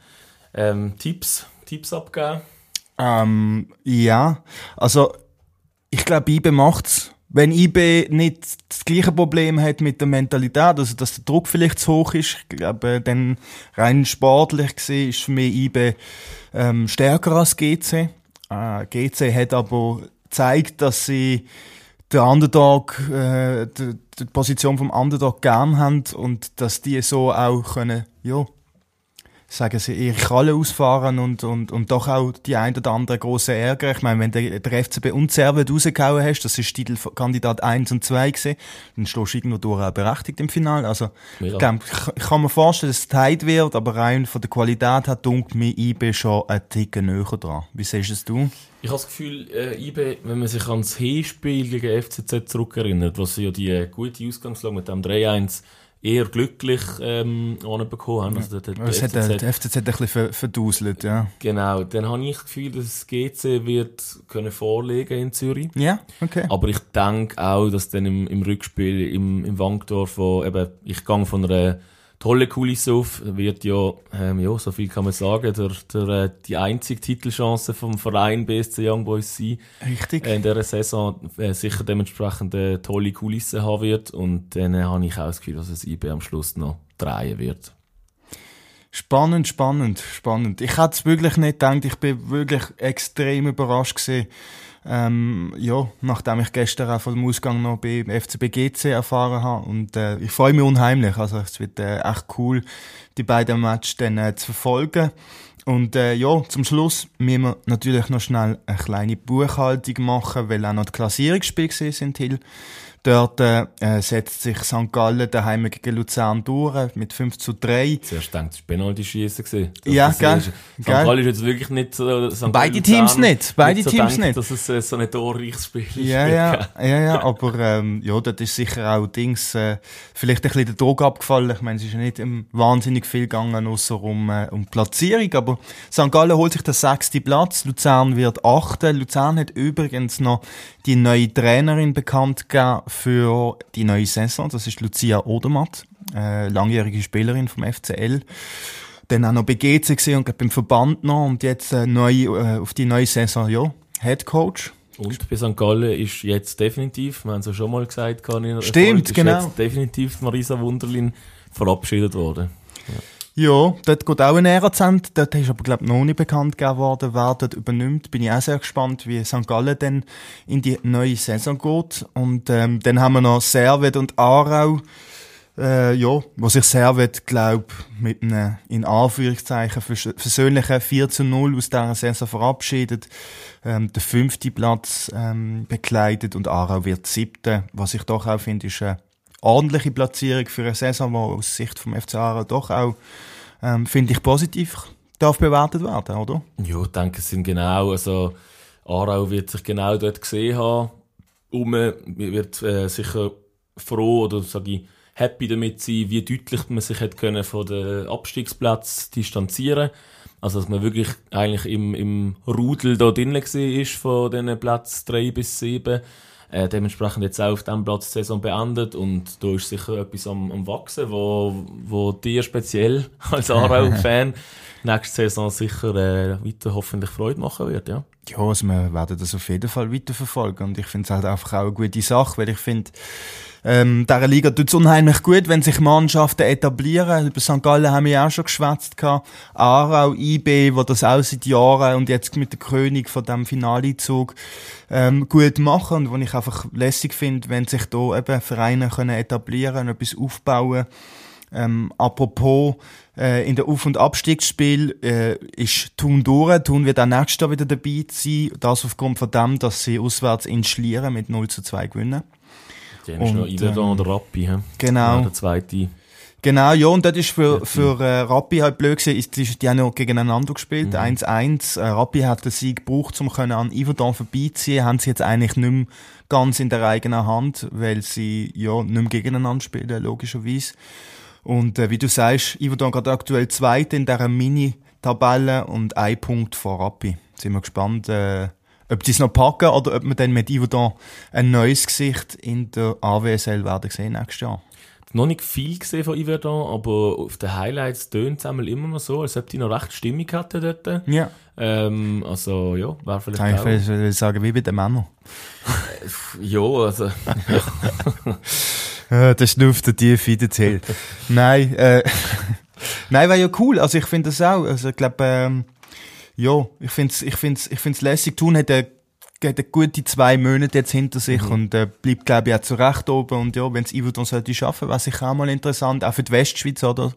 Tipps abgeben? Ja, also ich glaube, IB macht's. Wenn IB nicht das gleiche Problem hat mit der Mentalität, also dass der Druck vielleicht zu hoch ist, ich glaube, dann rein sportlich gesehen ist für mich IB stärker als GC. GC hat aber zeigt, dass sie den Underdog, die Position vom Underdog gern haben und dass die so auch können, sagen sie, ihre Kralle ausfahren und doch auch die ein oder andere grosse Ärger. Ich meine, wenn der FCB und Servet rausgehauen hast, das ist Titelkandidat 1 und 2 gewesen, dann stehst du irgendwo durch auch berechtigt im Finale. Also, ich kann mir vorstellen, dass es tight wird, aber rein von der Qualität hat dunkelt mir IB schon einen Ticken näher dran. Wie siehst es du? Ich habe das Gefühl, IB, wenn man sich ans Hinspiel gegen FCZ zurückerinnert, was sie ja die gute Ausgangslage mit dem 3-1 eher glücklich anbekommen haben. Also das hat der FCZ ein bisschen verduselt, ja. Genau, dann habe ich das Gefühl, dass das GC wird können vorlegen in Zürich. Ja, okay. Aber ich denke auch, dass dann im Rückspiel im Wankdorf, wo eben, ich gehe von einer tolle Kulisse auf, wird ja, so viel kann man sagen, die einzige Titelchance vom Verein BSC Young Boys sein. Richtig. In dieser Saison sicher dementsprechend eine tolle Kulisse haben wird und dann habe ich auch das Gefühl, dass es IB am Schluss noch drehen wird. Spannend. Ich hätte es wirklich nicht gedacht, ich bin wirklich extrem überrascht gewesen. Nachdem ich gestern auch von dem Ausgang noch bei FCB GC erfahren habe. Und ich freue mich unheimlich. Also es wird echt cool, die beiden Matches dann zu verfolgen. Und zum Schluss müssen wir natürlich noch schnell eine kleine Buchhaltung machen, weil auch noch die Klassierungsspiele sind, Hill. Dort setzt sich St. Gallen daheim gegen Luzern durch mit 5:3. Zuerst denkt, es war Penalty-Schiessen gewesen. Ja, geil. St. Gallen ist jetzt wirklich nicht so... Beide Teams nicht. Dass es so ein torreiches Spiel ist. Ja, aber dort ist sicher auch vielleicht ein bisschen der Druck abgefallen. Ich meine, es ist ja nicht wahnsinnig viel gegangen, ausser um Platzierung, aber St. Gallen holt sich den 6. Platz, Luzern wird 8. Luzern hat übrigens noch die neue Trainerin bekannt gegeben für die neue Saison. Das ist Lucia Odermatt, langjährige Spielerin vom FCL. Dann auch noch bei GC gesehen und beim Verband noch und jetzt auf die neue Saison, Head Coach. Und bei St. Gallen ist jetzt definitiv, wir haben es ja schon mal gesagt, stimmt, ist genau. Jetzt definitiv Marisa Wunderlin verabschiedet worden. Ja, dort geht auch ein Ehrenzent. Dort ist aber, glaube ich, noch nicht bekannt gegeben worden, wer dort übernimmt. Bin ich auch sehr gespannt, wie St. Gallen dann in die neue Saison geht. Und dann haben wir noch Servet und Aarau, wo sich Servet, glaube mit einem, in Anführungszeichen, versöhnlichen 4:0 aus dieser Saison verabschiedet. Der 5. Platz bekleidet und Aarau wird 7. Was ich doch auch finde, ist eine ordentliche Platzierung für eine Saison, die aus Sicht vom FC Aarau doch auch, finde ich, positiv darf bewertet werden, oder? Ja, ich denke, es sind genau, also Aarau wird sich genau dort gesehen haben. Wird sicher froh oder sage ich happy damit sein, wie deutlich man sich hätte können von den Abstiegsplätzen distanzieren. Also, dass man wirklich eigentlich im Rudel da drin war von diesen Platz 3 bis 7. Dementsprechend jetzt auch auf diesem Platz die Saison beendet und da ist sicher etwas am Wachsen, wo dir speziell als Aarau-Fan nächste Saison sicher weiter hoffentlich Freude machen wird, ja. Ja, also wir werden das auf jeden Fall weiterverfolgen und ich finde es halt einfach auch eine gute Sache, weil ich finde, dieser Liga tut es unheimlich gut, wenn sich Mannschaften etablieren. Über St. Gallen haben wir ja auch schon geschwätzt gehabt. Aarau, IB, wo das auch seit Jahren und jetzt mit der König von dem Finalezug gut machen und wo ich einfach lässig finde, wenn sich da eben Vereine können etablieren, etwas aufbauen. Apropos in der Auf- und Abstiegsspiel ist Thun durch. Thun wird auch nächstes Jahr wieder dabei sein. Das aufgrund von dem, dass sie auswärts in Schlieren mit 0:2 gewinnen. Die haben noch Iverdon oder Rappi, genau. Ja, der zweite. Genau, ja, und das ist für Rappi halt blöd gewesen, die haben noch gegeneinander gespielt, 1:1. Rappi hat den Sieg gebraucht, um an Iverdon vorbeiziehen, haben sie jetzt eigentlich nicht mehr ganz in der eigenen Hand, weil sie ja nicht mehr gegeneinander spielen, logischerweise. Und wie du sagst, Iverdon gerade aktuell Zweiter in dieser Mini-Tabelle und 1 Punkt vor Rappi. Sind wir gespannt, ob die es noch packen oder ob wir dann mit Iverdon ein neues Gesicht in der AWSL werden sehen nächstes Jahr. Noch nicht viel gesehen von Iverdon, aber auf den Highlights tönt es immer noch so, als ob die noch recht Stimmung hatten dort. Ja. Also, ja, wäre vielleicht auch. Ich will sagen, wie bei den Männern. Ja, also. Das schnupft der Tiefe in der Zelle. Nein, nein, war ja cool. Also ich finde das auch. Also ich glaube, ja, ich find's lässig. Thun hat eine gute 2 Monate jetzt hinter sich und bleibt, glaube ich, auch zu Recht oben. Und ja, wenn es Iverdon sollte schaffen, wäre sicher auch mal interessant, auch für die Westschweiz, oder?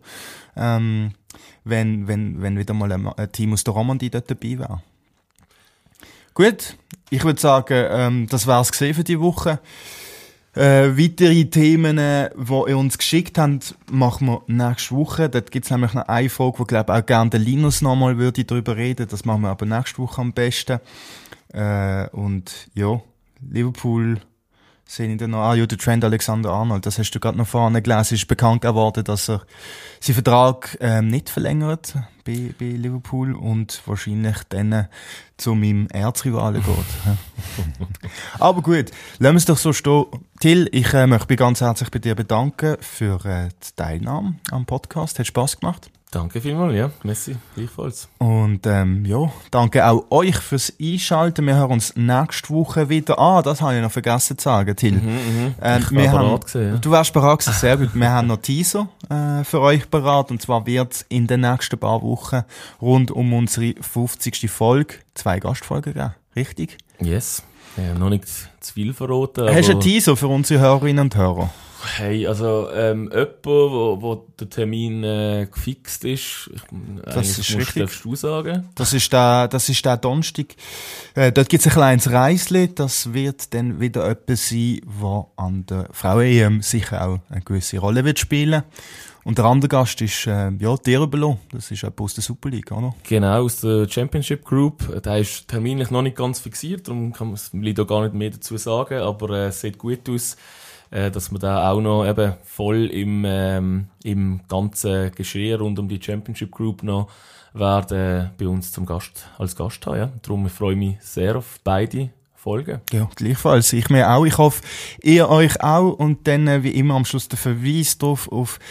Wenn wieder mal ein Team aus der Romandie dort dabei wäre. Gut, ich würde sagen, das wär's gesehen für die Woche. Weitere Themen, die ihr uns geschickt habt, machen wir nächste Woche. Dort gibt's nämlich noch eine Folge, wo, glaube ich, auch gerne der Linus nochmal darüber reden. Das machen wir aber nächste Woche am besten. Und ja, Liverpool sehe ich dann noch. Der Trent Alexander-Arnold, das hast du gerade noch vorne gelesen, ist bekannt geworden, dass er seinen Vertrag nicht verlängert bei Liverpool und wahrscheinlich dann zu meinem Erzrivalen geht. Aber gut, lassen wir es doch so stehen. Till, ich möchte mich ganz herzlich bei dir bedanken für die Teilnahme am Podcast. Hat Spass gemacht. Danke vielmals, ja. Messi, gleichfalls. Und ja, danke auch euch fürs Einschalten. Wir hören uns nächste Woche wieder an. Das habe ich noch vergessen zu sagen, Till. Ich war bereit gewesen, ja. Du warst bereit gewesen, sehr gut. Wir haben noch Teaser für euch bereit. Und zwar wird es in den nächsten paar Wochen rund um unsere 50. Folge 2 Gastfolgen geben. Richtig? Yes. Ja, noch nicht zu viel verraten. Hast du einen Teaser für unsere Hörerinnen und Hörer? Hey, also jemand, wo der Termin gefixt ist, das ist richtig. Darfst du sagen? Das ist der Donnerstag. Dort gibt es ein kleines Reisli. Das wird dann wieder etwas sein, was an der Frauen-EM sicher auch eine gewisse Rolle wird spielen. Und der andere Gast ist dir überlassen. Das ist jemand aus der Super League, oder? Genau, aus der Championship Group. Der ist terminlich noch nicht ganz fixiert, darum kann man leider gar nicht mehr dazu sagen, aber es sieht gut aus, dass wir da auch noch eben voll im ganzen Geschehen rund um die Championship Group noch werden bei uns als Gast haben. Ja. Darum freue ich mich sehr auf beide Folgen. Ja, gleichfalls. Ich mir auch. Ich hoffe, ihr euch auch. Und dann, wie immer, am Schluss der Verweis drauf auf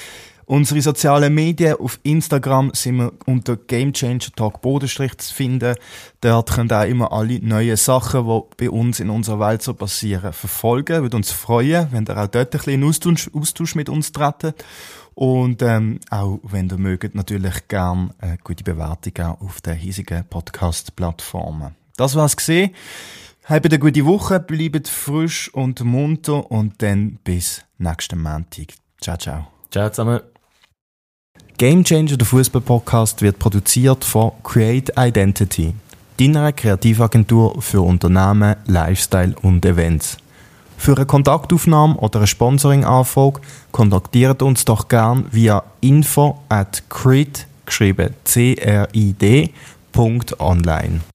Unsere sozialen Medien auf Instagram sind wir unter GameChangerTalk zu finden. Dort könnt ihr auch immer alle neuen Sachen, die bei uns in unserer Welt so passieren, verfolgen. Würde uns freuen, wenn ihr auch dort ein bisschen in Austausch mit uns treten. Und auch, wenn ihr mögt, natürlich gerne gute Bewertungen auf den hiesigen Podcast-Plattformen. Das war's gesehen. Habt eine gute Woche, bleibt frisch und munter und dann bis nächsten Montag. Ciao, ciao. Ciao zusammen. Game Changer, der Fußball-Podcast, wird produziert von Create Identity, deiner Kreativagentur für Unternehmen, Lifestyle und Events. Für eine Kontaktaufnahme oder eine Sponsoring-Anfrage kontaktiert uns doch gern via info@crid, geschrieben CRID.online.